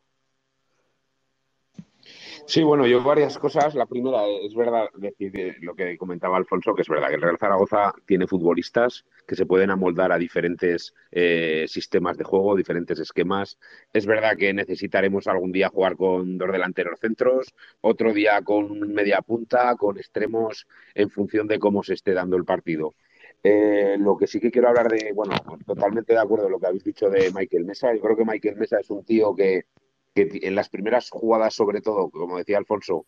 Sí, bueno, yo varias cosas. La primera, es verdad, decir lo que comentaba Alfonso, que es verdad que el Real Zaragoza tiene futbolistas que se pueden amoldar a diferentes eh, sistemas de juego, diferentes esquemas. Es verdad que necesitaremos algún día jugar con dos delanteros centros, otro día con media punta, con extremos, en función de cómo se esté dando el partido. Eh, lo que sí que quiero hablar de, bueno, totalmente de acuerdo con lo que habéis dicho de Michael Mesa. Yo creo que Michael Mesa es un tío que que en las primeras jugadas, sobre todo, como decía Alfonso,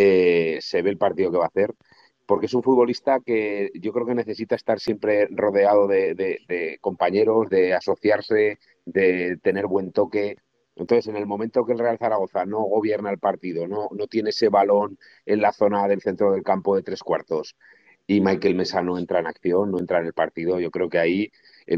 eh, se ve el partido que va a hacer, porque es un futbolista que yo creo que necesita estar siempre rodeado de, de, de compañeros, de asociarse, de tener buen toque. Entonces, en el momento que el Real Zaragoza no gobierna el partido, no, no tiene ese balón en la zona del centro del campo de tres cuartos y Michael Mesa no entra en acción, no entra en el partido, yo creo que ahí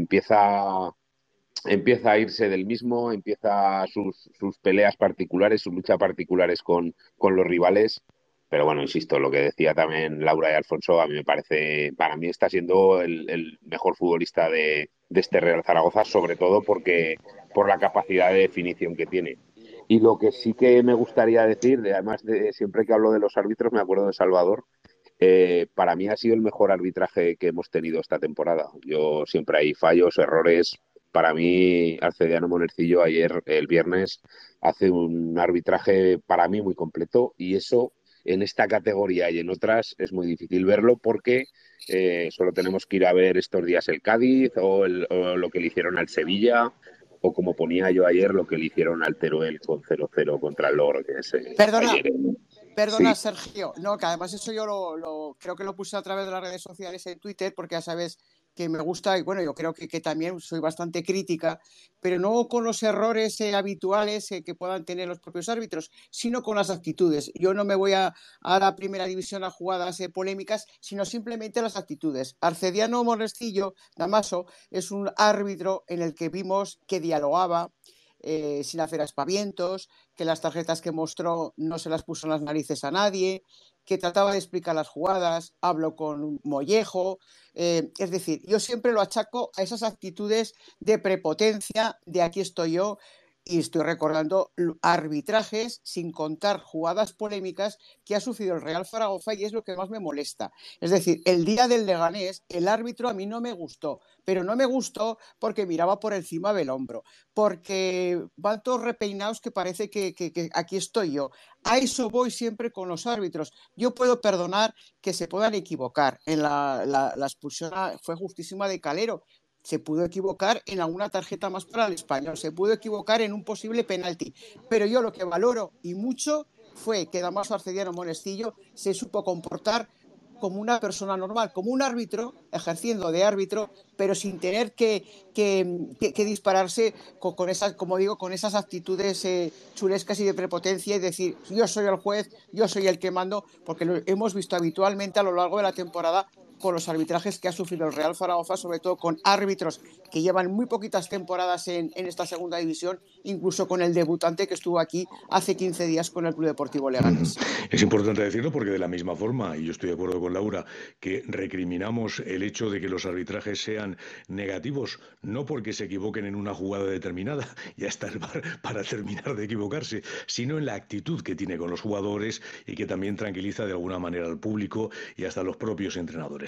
empieza empieza a irse del mismo, empieza sus, sus peleas particulares, sus luchas particulares con, con los rivales. Pero bueno, insisto, lo que decía también Laura y Alfonso, a mí me parece, para mí está siendo el, el mejor futbolista de, de este Real Zaragoza, sobre todo porque por la capacidad de definición que tiene. Y lo que sí que me gustaría decir, de, además de siempre que hablo de los árbitros, me acuerdo de Salvador. Eh, para mí ha sido el mejor arbitraje que hemos tenido esta temporada. Yo siempre hay fallos, errores. Para mí, Arcediano Monercillo ayer, el viernes, hace un arbitraje para mí muy completo y eso en esta categoría y en otras es muy difícil verlo porque eh, solo tenemos que ir a ver estos días el Cádiz o, el, o lo que le hicieron al Sevilla o como ponía yo ayer lo que le hicieron al Teruel con cero cero contra el Logroñés eh, Perdona, ayer. Perdona, Sí. Sergio, no, que además eso yo lo, lo creo que lo puse a través de las redes sociales en Twitter, porque ya sabes que me gusta y bueno, yo creo que, que también soy bastante crítica, pero no con los errores eh, habituales eh, que puedan tener los propios árbitros, sino con las actitudes. Yo no me voy a, a la primera división a jugadas eh, polémicas, sino simplemente las actitudes. Arcediano Monestillo Damaso es un árbitro en el que vimos que dialogaba, Eh, sin hacer aspavientos, que las tarjetas que mostró no se las puso en las narices a nadie, que trataba de explicar las jugadas, habló con Mollejo, eh, es decir, yo siempre lo achaco a esas actitudes de prepotencia, de aquí estoy yo, y estoy recordando arbitrajes sin contar jugadas polémicas que ha sufrido el Real Zaragoza y es lo que más me molesta. Es decir, el día del Leganés, el árbitro a mí no me gustó, pero no me gustó porque miraba por encima del hombro, porque van todos repeinados que parece que, que, que aquí estoy yo. A eso voy siempre con los árbitros. Yo puedo perdonar que se puedan equivocar. En la, la, la expulsión fue justísima de Calero. Se pudo equivocar en alguna tarjeta más para el Español, se pudo equivocar en un posible penalti, pero yo lo que valoro y mucho fue que Damaso Arcediano Monestillo se supo comportar como una persona normal, como un árbitro, ejerciendo de árbitro, pero sin tener que, que, que, que dispararse con, con esas, como digo, con esas actitudes eh, chulescas y de prepotencia y decir, yo soy el juez, yo soy el que mando, porque lo hemos visto habitualmente a lo largo de la temporada con los arbitrajes que ha sufrido el Real Zaragoza, sobre todo con árbitros que llevan muy poquitas temporadas en, en esta segunda división, incluso con el debutante que estuvo aquí hace quince días con el Club Deportivo Leganés. Es importante decirlo porque de la misma forma, y yo estoy de acuerdo con Laura, que recriminamos el hecho de que los arbitrajes sean negativos, no porque se equivoquen en una jugada determinada, ya está el V A R para terminar de equivocarse, sino en la actitud que tiene con los jugadores y que también tranquiliza de alguna manera al público y hasta a los propios entrenadores.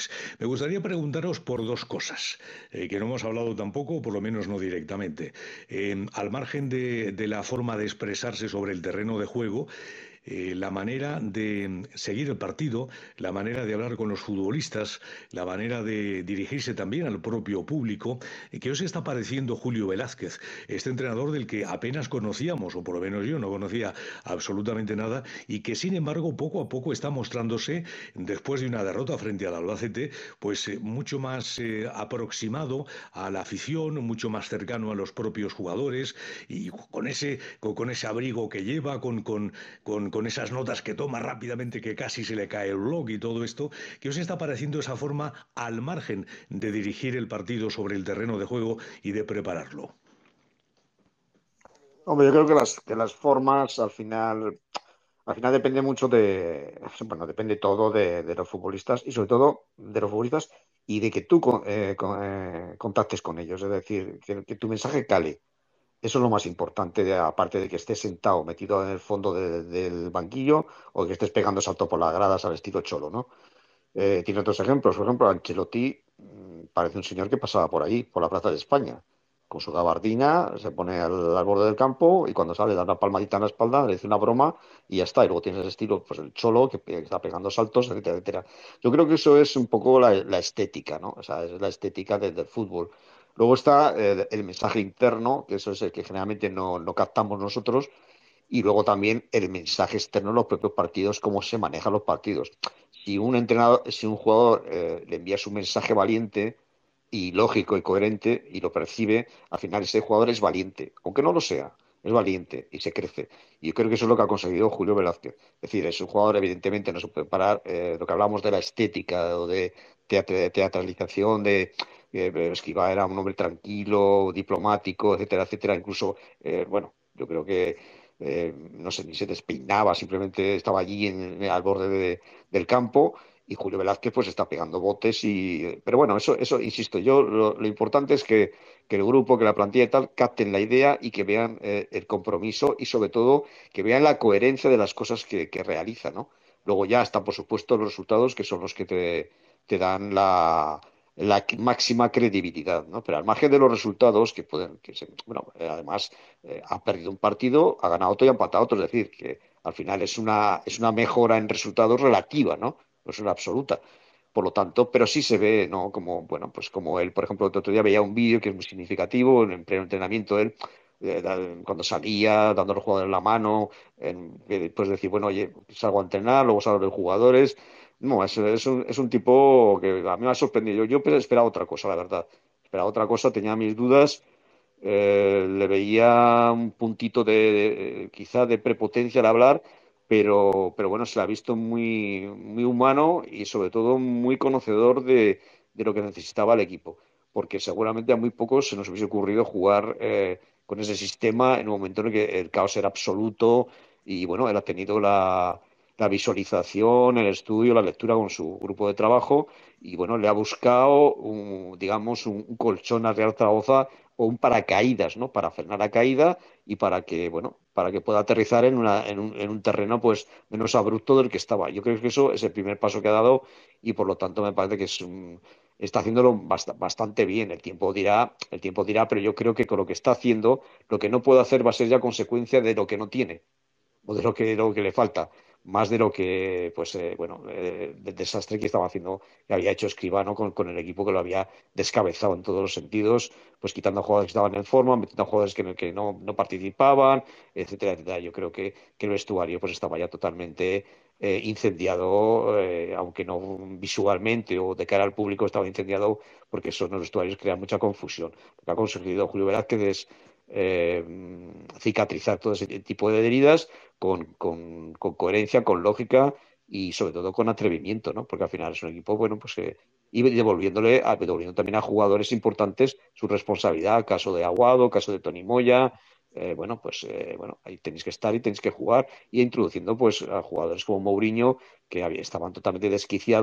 ustedes. Me gustaría preguntaros por dos cosas, eh, que no hemos hablado tampoco, por lo menos no directamente. Eh, al margen de, de la forma de expresarse sobre el terreno de juego, eh, la manera de seguir el partido, la manera de hablar con los futbolistas, la manera de dirigirse también al propio público. Eh, ¿Qué os está pareciendo Julio Velázquez, este entrenador del que apenas conocíamos, o por lo menos yo no conocía absolutamente nada, y que sin embargo poco a poco está mostrándose, después de una derrota frente al Albacete, pues eh, mucho más eh, aproximado a la afición, mucho más cercano a los propios jugadores, y con ese, con, con ese abrigo que lleva, con, con, con, con esas notas que toma rápidamente, que casi se le cae el blog y todo esto? ¿Qué os está pareciendo esa forma al margen de dirigir el partido sobre el terreno de juego y de prepararlo? Hombre, yo creo que las, que las formas al final, al final depende mucho de, bueno, depende todo de, de los futbolistas y sobre todo de los futbolistas y de que tú con- eh, con- eh, contactes con ellos, es decir, que, que tu mensaje cale. Eso es lo más importante, de- aparte de que estés sentado, metido en el fondo de- del banquillo o que estés pegando salto por las gradas al estilo Cholo, ¿no? Eh, tiene otros ejemplos. Por ejemplo, Ancelotti mm, parece un señor que pasaba por allí, por la Plaza de España, con su gabardina, se pone al, al borde del campo y cuando sale da una palmadita en la espalda, le dice una broma y ya está. Y luego tienes el estilo, pues el Cholo, que, pe- está pegando saltos, etcétera, etcétera. Yo creo que eso es un poco la, la estética, ¿no? O sea, es la estética de- del fútbol. Luego está eh, el mensaje interno, que eso es el que generalmente no, no captamos nosotros, y luego también el mensaje externo de los propios partidos, cómo se manejan los partidos. Si un entrenador, si un jugador eh, le envía su mensaje valiente y lógico y coherente y lo percibe, al final ese jugador es valiente, aunque no lo sea, es valiente y se crece. Y yo creo que eso es lo que ha conseguido Julio Velázquez. Es decir, es un jugador, evidentemente, no se puede parar, eh, lo que hablamos de la estética o de teat- teatralización, de eh, Escrivá era un hombre tranquilo, diplomático, etcétera, etcétera. Incluso, eh, bueno, yo creo que eh, no sé, ni se despeinaba, simplemente estaba allí en, al borde de- del campo y Julio Velázquez pues está pegando botes y... Pero bueno, eso, eso insisto, yo lo, lo importante es que, que el grupo, que la plantilla y tal, capten la idea y que vean eh, el compromiso y sobre todo que vean la coherencia de las cosas que, que realiza, ¿no? Luego ya están, por supuesto, los resultados que son los que te, te dan la, la máxima credibilidad, ¿no? Pero al margen de los resultados, que pueden, que se- bueno, eh, además eh, ha perdido un partido, ha ganado otro y ha empatado otro, es decir, que al final es una, es una mejora en resultados relativa, ¿no? No es una absoluta. Por lo tanto, pero sí se ve, ¿no? Como, bueno, pues como él, por ejemplo, el otro día veía un vídeo que es muy significativo, en pleno entrenamiento, él, eh, da- cuando salía, dando a los jugadores la mano, en- que después decir, bueno, oye, salgo a entrenar, luego salgo a los jugadores. No, es, es un, es un tipo que a mí me ha sorprendido. Yo pe- esperaba otra cosa, la verdad. Esperaba otra cosa, tenía mis dudas, eh, le veía un puntito de, de- quizá de prepotencia al hablar, pero, pero bueno, se la ha visto muy, muy humano y sobre todo muy conocedor de, de lo que necesitaba el equipo, porque seguramente a muy pocos se nos hubiese ocurrido jugar eh, con ese sistema en un momento en el que el caos era absoluto y bueno, él ha tenido la, la visualización, el estudio, la lectura con su grupo de trabajo y bueno, le ha buscado, un, digamos, un, un colchón a Real Zaragoza o un paracaídas, ¿no? Para frenar la caída y para que, bueno, para que pueda aterrizar en, una, en, un, en un terreno pues menos abrupto del que estaba. Yo creo que eso es el primer paso que ha dado y por lo tanto me parece que es un, está haciéndolo bast bastante bien. El tiempo dirá, el tiempo dirá, pero yo creo que con lo que está haciendo, lo que no puede hacer va a ser ya consecuencia de lo que no tiene o de lo que, lo que le falta, más de lo que, pues, eh, bueno, eh, del desastre que estaba haciendo, que había hecho Escribano con, con el equipo que lo había descabezado en todos los sentidos, pues quitando a jugadores que estaban en forma, metiendo a jugadores que, que no, no participaban, etcétera, etcétera. Yo creo que, que el vestuario pues estaba ya totalmente eh, incendiado, eh, aunque no visualmente o de cara al público estaba incendiado, porque esos los vestuarios crean mucha confusión. Lo que ha conseguido Julio Velázquez es eh, cicatrizar todo ese tipo de heridas con, con, con coherencia, con lógica y sobre todo con atrevimiento, ¿no? Porque al final es un equipo, bueno, pues que y devolviéndole, a, devolviendo también a jugadores importantes su responsabilidad, caso de Aguado, caso de Tony Moya, eh, bueno, pues eh, bueno, ahí tenéis que estar y tenéis que jugar y introduciendo pues a jugadores como Mourinho que había, estaban totalmente desquiciados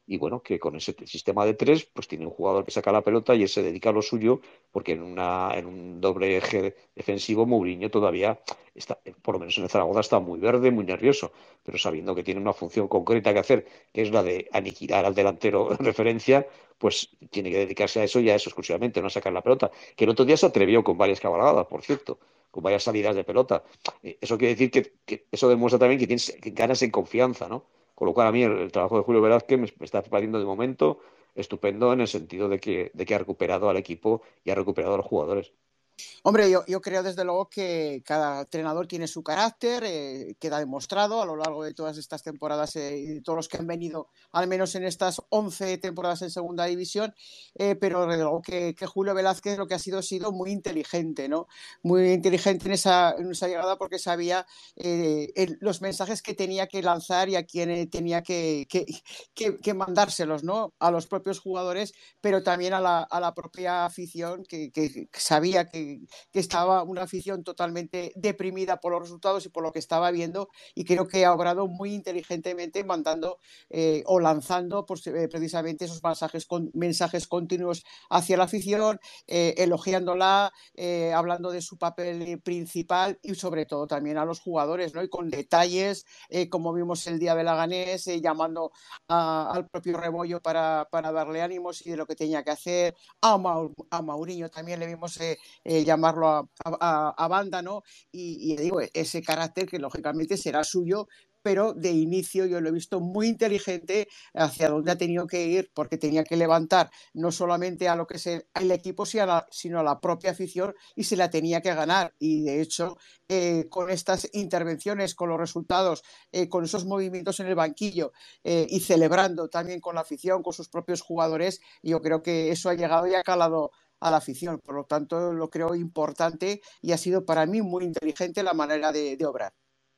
y bueno, que con ese sistema de tres, pues tiene un jugador que saca la pelota y él se dedica a lo suyo, porque en, una, en un doble eje defensivo Mourinho todavía está, por lo menos en el Zaragoza, está muy verde, muy nervioso, pero sabiendo que tiene una función concreta que hacer, que es la de aniquilar al delantero de referencia, pues tiene que dedicarse a eso y a eso exclusivamente, no a sacar la pelota. Que el otro día se atrevió con varias cabalgadas, por cierto, con varias salidas de pelota. Eh, Eso quiere decir que, que eso demuestra también que tienes que ganas en confianza, ¿no? Con lo cual a mí el, el trabajo de Julio Velázquez me, me está pareciendo de momento estupendo en el sentido de que, de que ha recuperado al equipo y ha recuperado a los jugadores. Hombre, yo, yo creo desde luego que cada entrenador tiene su carácter, eh, queda demostrado a lo largo de todas estas temporadas eh, y de todos los que han venido, al menos en estas once temporadas en segunda división, eh, pero desde luego que, que Julio Velázquez lo que ha sido ha sido muy inteligente, ¿no? Muy inteligente en esa, en esa llegada porque sabía eh, el, los mensajes que tenía que lanzar y a quién eh, tenía que, que, que, que mandárselos, ¿no? A los propios jugadores, pero también a la, a la propia afición que, que, que sabía que que estaba una afición totalmente deprimida por los resultados y por lo que estaba viendo, y creo que ha obrado muy inteligentemente mandando eh, o lanzando pues, eh, precisamente esos mensajes, con, mensajes continuos hacia la afición, eh, elogiándola, eh, hablando de su papel principal y sobre todo también a los jugadores, ¿no? Y con detalles, eh, como vimos el día de Leganés, eh, llamando a, al propio Rebollo para, para darle ánimos y de lo que tenía que hacer. A, Maur, a Mourinho también le vimos eh, eh, llamarlo a, a, a banda, ¿no? Y, y digo, ese carácter que lógicamente será suyo, pero de inicio yo lo he visto muy inteligente hacia dónde ha tenido que ir, porque tenía que levantar no solamente a lo que es el, el equipo, sino a, la, sino a la propia afición, y se la tenía que ganar. Y de hecho, eh, con estas intervenciones, con los resultados, eh, con esos movimientos en el banquillo eh, y celebrando también con la afición, con sus propios jugadores, yo creo que eso ha llegado y ha calado a la afición. Por lo tanto, lo creo importante y ha sido para mí muy inteligente la manera de, de obrar.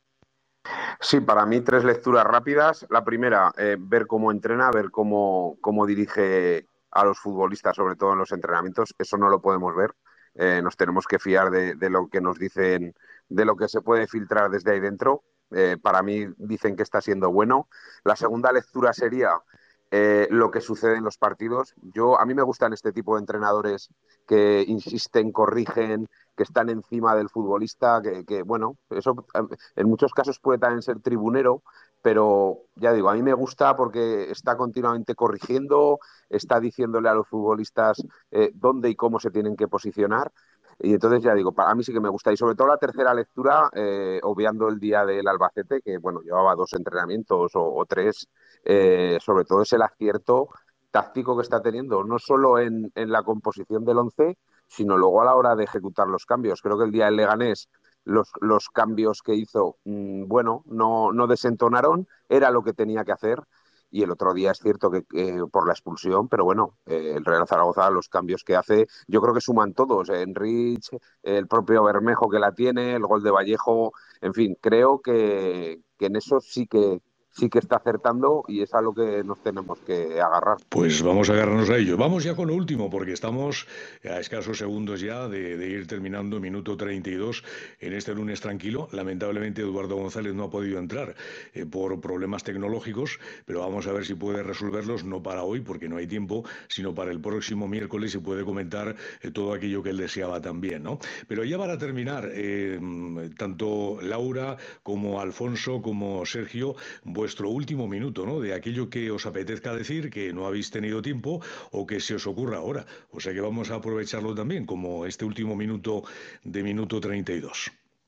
Sí, para mí tres lecturas rápidas. La primera, eh, ver cómo entrena, ver cómo, cómo dirige a los futbolistas, sobre todo en los entrenamientos. Eso no lo podemos ver. Eh, nos tenemos que fiar de, de lo que nos dicen, de lo que se puede filtrar desde ahí dentro. Eh, para mí dicen que está siendo bueno. La segunda lectura sería eh, lo que sucede en los partidos. Yo, a mí me gustan este tipo de entrenadores que insisten, corrigen, que están encima del futbolista, que, que bueno, eso en muchos casos puede también ser tribunero, pero ya digo, a mí me gusta porque está continuamente corrigiendo, está diciéndole a los futbolistas eh, dónde y cómo se tienen que posicionar. Y entonces ya digo, para mí sí que me gusta. Y sobre todo la tercera lectura, eh, obviando el día del Albacete, que bueno, llevaba dos entrenamientos o, o tres, eh, sobre todo es el acierto táctico que está teniendo, no solo en, en la composición del once, sino luego a la hora de ejecutar los cambios. Creo que el día del Leganés los, los cambios que hizo, mmm, bueno, no, no desentonaron, era lo que tenía que hacer. Y el otro día es cierto que eh, por la expulsión, pero bueno, eh, el Real Zaragoza, los cambios que hace, yo creo que suman todos. Eh, Enrich, el propio Bermejo que la tiene, el gol de Vallejo, en fin, creo que, que en eso sí que, sí que está acertando y es a lo que nos tenemos que agarrar. Pues vamos a agarrarnos a ello. Vamos ya con lo último, porque estamos a escasos segundos ya de, de ir terminando, minuto treinta y dos en este lunes tranquilo. Lamentablemente Eduardo González no ha podido entrar eh, por problemas tecnológicos, pero vamos a ver si puede resolverlos, no para hoy, porque no hay tiempo, sino para el próximo miércoles, y puede comentar eh, todo aquello que él deseaba también, ¿no? Pero ya para terminar, eh, tanto Laura como Alfonso como Sergio, vuestro último minuto, ¿no? De aquello que os apetezca decir, que no habéis tenido tiempo o que se os ocurra ahora. O sea que vamos a aprovecharlo también como este último minuto de minuto treinta y dos.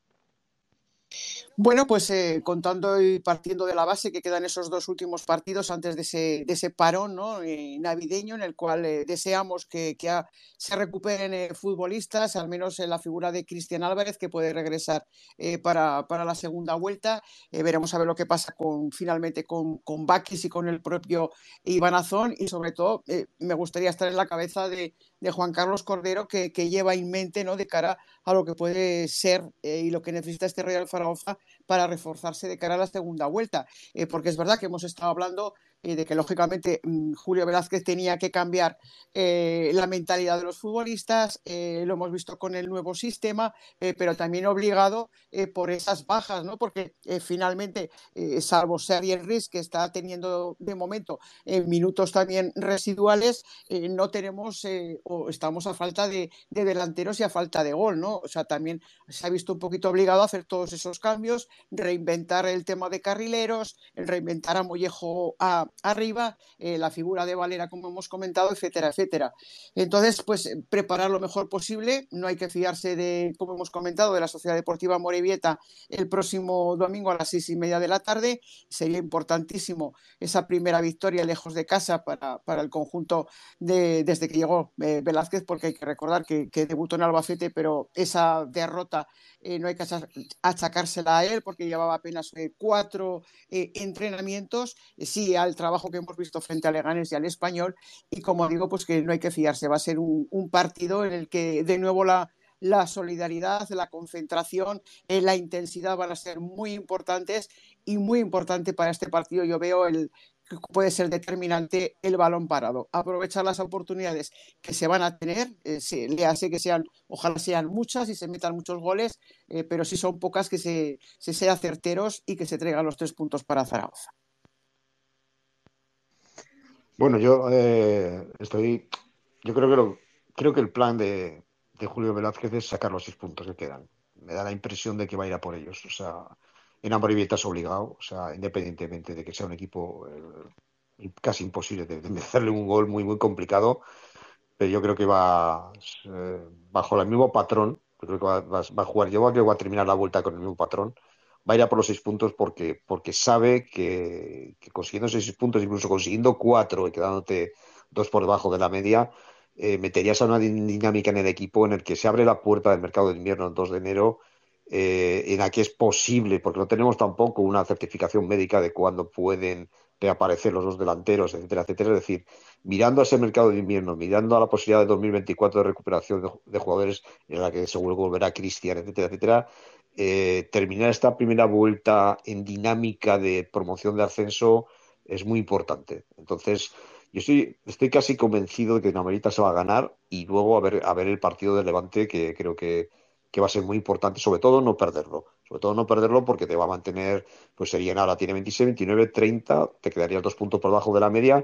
Bueno, pues eh, contando y partiendo de la base que quedan esos dos últimos partidos antes de ese, de ese parón, ¿no? eh, navideño, en el cual eh, deseamos que, que a, se recuperen eh, futbolistas, al menos en la figura de Cristian Álvarez, que puede regresar eh, para, para la segunda vuelta. Eh, veremos a ver lo que pasa con, finalmente con, con Bakis y con el propio Iván Azón, y sobre todo eh, me gustaría estar en la cabeza de, de Juan Carlos Cordero, que, que lleva en mente, ¿no? De cara a lo que puede ser eh, y lo que necesita este Real Zaragoza para reforzarse de cara a la segunda vuelta, eh, porque es verdad que hemos estado hablando eh, de que lógicamente mm, Julio Velázquez tenía que cambiar eh, la mentalidad de los futbolistas, eh, lo hemos visto con el nuevo sistema, eh, pero también obligado eh, por esas bajas, ¿no? Porque eh, finalmente, eh, salvo Sergi Riz, que está teniendo de momento eh, minutos también residuales, eh, no tenemos eh, o estamos a falta de, de delanteros y a falta de gol, ¿no? O sea, también se ha visto un poquito obligado a hacer todos esos cambios, reinventar el tema de carrileros, reinventar a Mollejo a, arriba, eh, la figura de Valera, como hemos comentado, etcétera, etcétera. Entonces, pues preparar lo mejor posible, no hay que fiarse de, como hemos comentado, de la Sociedad Deportiva Morevieta el próximo domingo a las seis y media de la tarde. Sería importantísimo esa primera victoria lejos de casa para, para el conjunto de, desde que llegó eh, Velázquez, porque hay que recordar que, que debutó en Albacete, pero esa derrota eh, no hay que achacársela a él porque llevaba apenas eh, cuatro eh, entrenamientos, eh, sí al trabajo que hemos visto frente a Leganés y al Español, y como digo, pues que no hay que fiarse, va a ser un, un partido en el que de nuevo la la solidaridad, la concentración, eh, la intensidad van a ser muy importantes, y muy importante para este partido yo veo el que puede ser determinante el balón parado. Aprovechar las oportunidades que se van a tener, eh, sí, le hace que sean, ojalá sean muchas y se metan muchos goles, eh, pero si son pocas, que se, se sean certeros y que se traigan los tres puntos para Zaragoza. Bueno, yo eh, estoy, yo creo que lo, creo que el plan de, de Julio Velázquez es sacar los seis puntos que quedan. Me da la impresión de que va a ir a por ellos. O sea, en Amorebieta es obligado, o sea, independientemente de que sea un equipo eh, casi imposible de, de hacerle un gol muy, muy complicado, pero yo creo que va eh, bajo el mismo patrón. Yo creo que va, va, va a jugar, yo creo que va a terminar la vuelta con el mismo patrón. Va a ir a por los seis puntos porque, porque sabe que, que consiguiendo seis puntos, incluso consiguiendo cuatro y quedándote dos por debajo de la media, eh, meterías a una dinámica en el equipo en el que se abre la puerta del mercado de invierno el dos de enero, eh, en la que es posible, porque no tenemos tampoco una certificación médica de cuándo pueden reaparecer los dos delanteros, etcétera, etcétera. Es decir, mirando a ese mercado de invierno, mirando a la posibilidad de dos mil veinticuatro de recuperación de, de jugadores, en la que seguro volverá Cristian, etcétera, etcétera, eh, terminar esta primera vuelta en dinámica de promoción de ascenso es muy importante. Entonces, yo estoy, estoy casi convencido de que Navarrita se va a ganar, y luego a ver, a ver el partido del Levante, que creo que, que va a ser muy importante, sobre todo no perderlo. Sobre todo no perderlo porque te va a mantener, pues serían ahora, tiene veintiséis, veintinueve, treinta, te quedarías dos puntos por debajo de la media,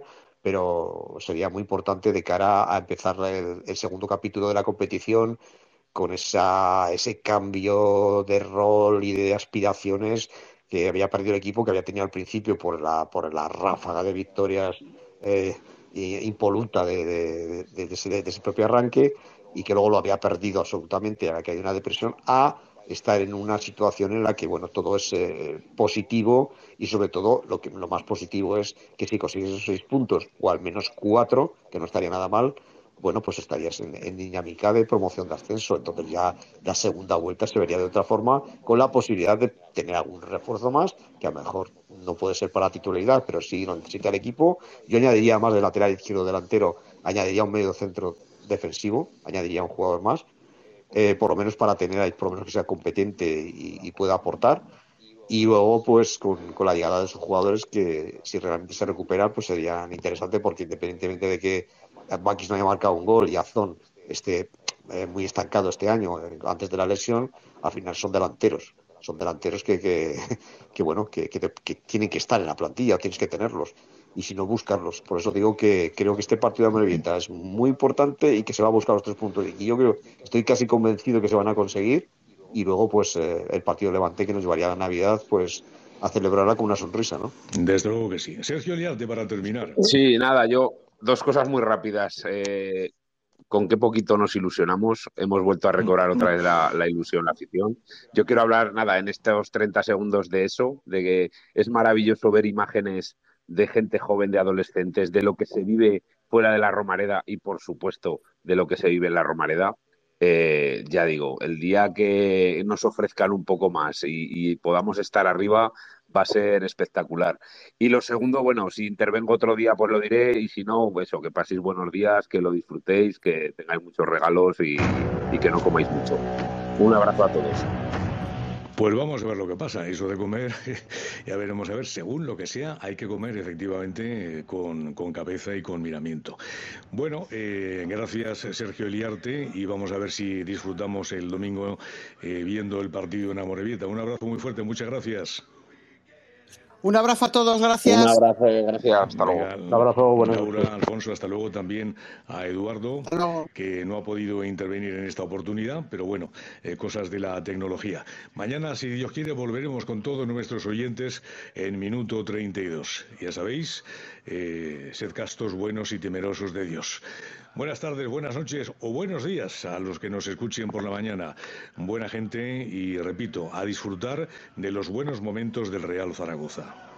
pero sería muy importante de cara a empezar el, el segundo capítulo de la competición con esa, ese cambio de rol y de aspiraciones que había perdido el equipo, que había tenido al principio por la, por la ráfaga de victorias eh, impoluta de, de, de, de, ese, de ese propio arranque, y que luego lo había perdido absolutamente, a que hay una depresión, a estar en una situación en la que, bueno, todo es eh, positivo, y sobre todo lo que lo más positivo es que si consigues esos seis puntos, o al menos cuatro, que no estaría nada mal, bueno, pues estarías en, en dinámica de promoción de ascenso. Entonces ya la segunda vuelta se vería de otra forma, con la posibilidad de tener algún refuerzo más, que a lo mejor no puede ser para titularidad, pero sí lo necesita el equipo. Yo añadiría más de lateral izquierdo delantero, añadiría un medio centro defensivo, añadiría un jugador más, eh, por lo menos para tener ahí, por lo menos que sea competente y, y pueda aportar. Y luego, pues, con, con la llegada de esos jugadores que, si realmente se recuperan, pues serían interesantes, porque independientemente de que Bakis no haya marcado un gol y Azón esté eh, muy estancado este año, eh, antes de la lesión, al final son delanteros. Son delanteros que, que, que bueno, que, que, te, que tienen que estar en la plantilla, tienes que tenerlos. Y si no, buscarlos. Por eso digo que creo que este partido de Amorebieta es muy importante y que se va a buscar los tres puntos. Y yo creo, estoy casi convencido que se van a conseguir. Y luego, pues, eh, el partido de Levante, que nos llevaría a la Navidad, pues, a celebrarla con una sonrisa, ¿no? Desde luego que sí. Sergio Liarte, para terminar. Sí, nada, yo, dos cosas muy rápidas. Eh, con qué poquito nos ilusionamos. Hemos vuelto a recobrar otra vez la, la ilusión, la afición. Yo quiero hablar, nada, en estos treinta segundos de eso, de que es maravilloso ver imágenes de gente joven, de adolescentes, de lo que se vive fuera de la Romareda y, por supuesto, de lo que se vive en la Romareda. Eh, ya digo, el día que nos ofrezcan un poco más y, y podamos estar arriba, va a ser espectacular. Y lo segundo, bueno, si intervengo otro día, pues lo diré, y si no, eso, que paséis buenos días, que lo disfrutéis, que tengáis muchos regalos y, y que no comáis mucho. Un abrazo a todos. Pues vamos a ver lo que pasa. Eso de comer, ya veremos a ver, según lo que sea, hay que comer efectivamente eh, con, con cabeza y con miramiento. Bueno, eh, gracias Sergio Eliarte, y vamos a ver si disfrutamos el domingo eh, viendo el partido en Amorebieta. Un abrazo muy fuerte, muchas gracias. Un abrazo a todos, Un gracias. abrazo, gracias, hasta Venga, luego. Un abrazo, buenas Laura, noches. Alfonso, hasta luego. También a Eduardo, Hasta luego. que no ha podido intervenir en esta oportunidad, pero bueno, eh, cosas de la tecnología. Mañana, si Dios quiere, volveremos con todos nuestros oyentes en Minuto treinta y dos. Ya sabéis, eh, sed castos, buenos y temerosos de Dios. Buenas tardes, buenas noches o buenos días a los que nos escuchen por la mañana. Buena gente y, repito, a disfrutar de los buenos momentos del Real Zaragoza.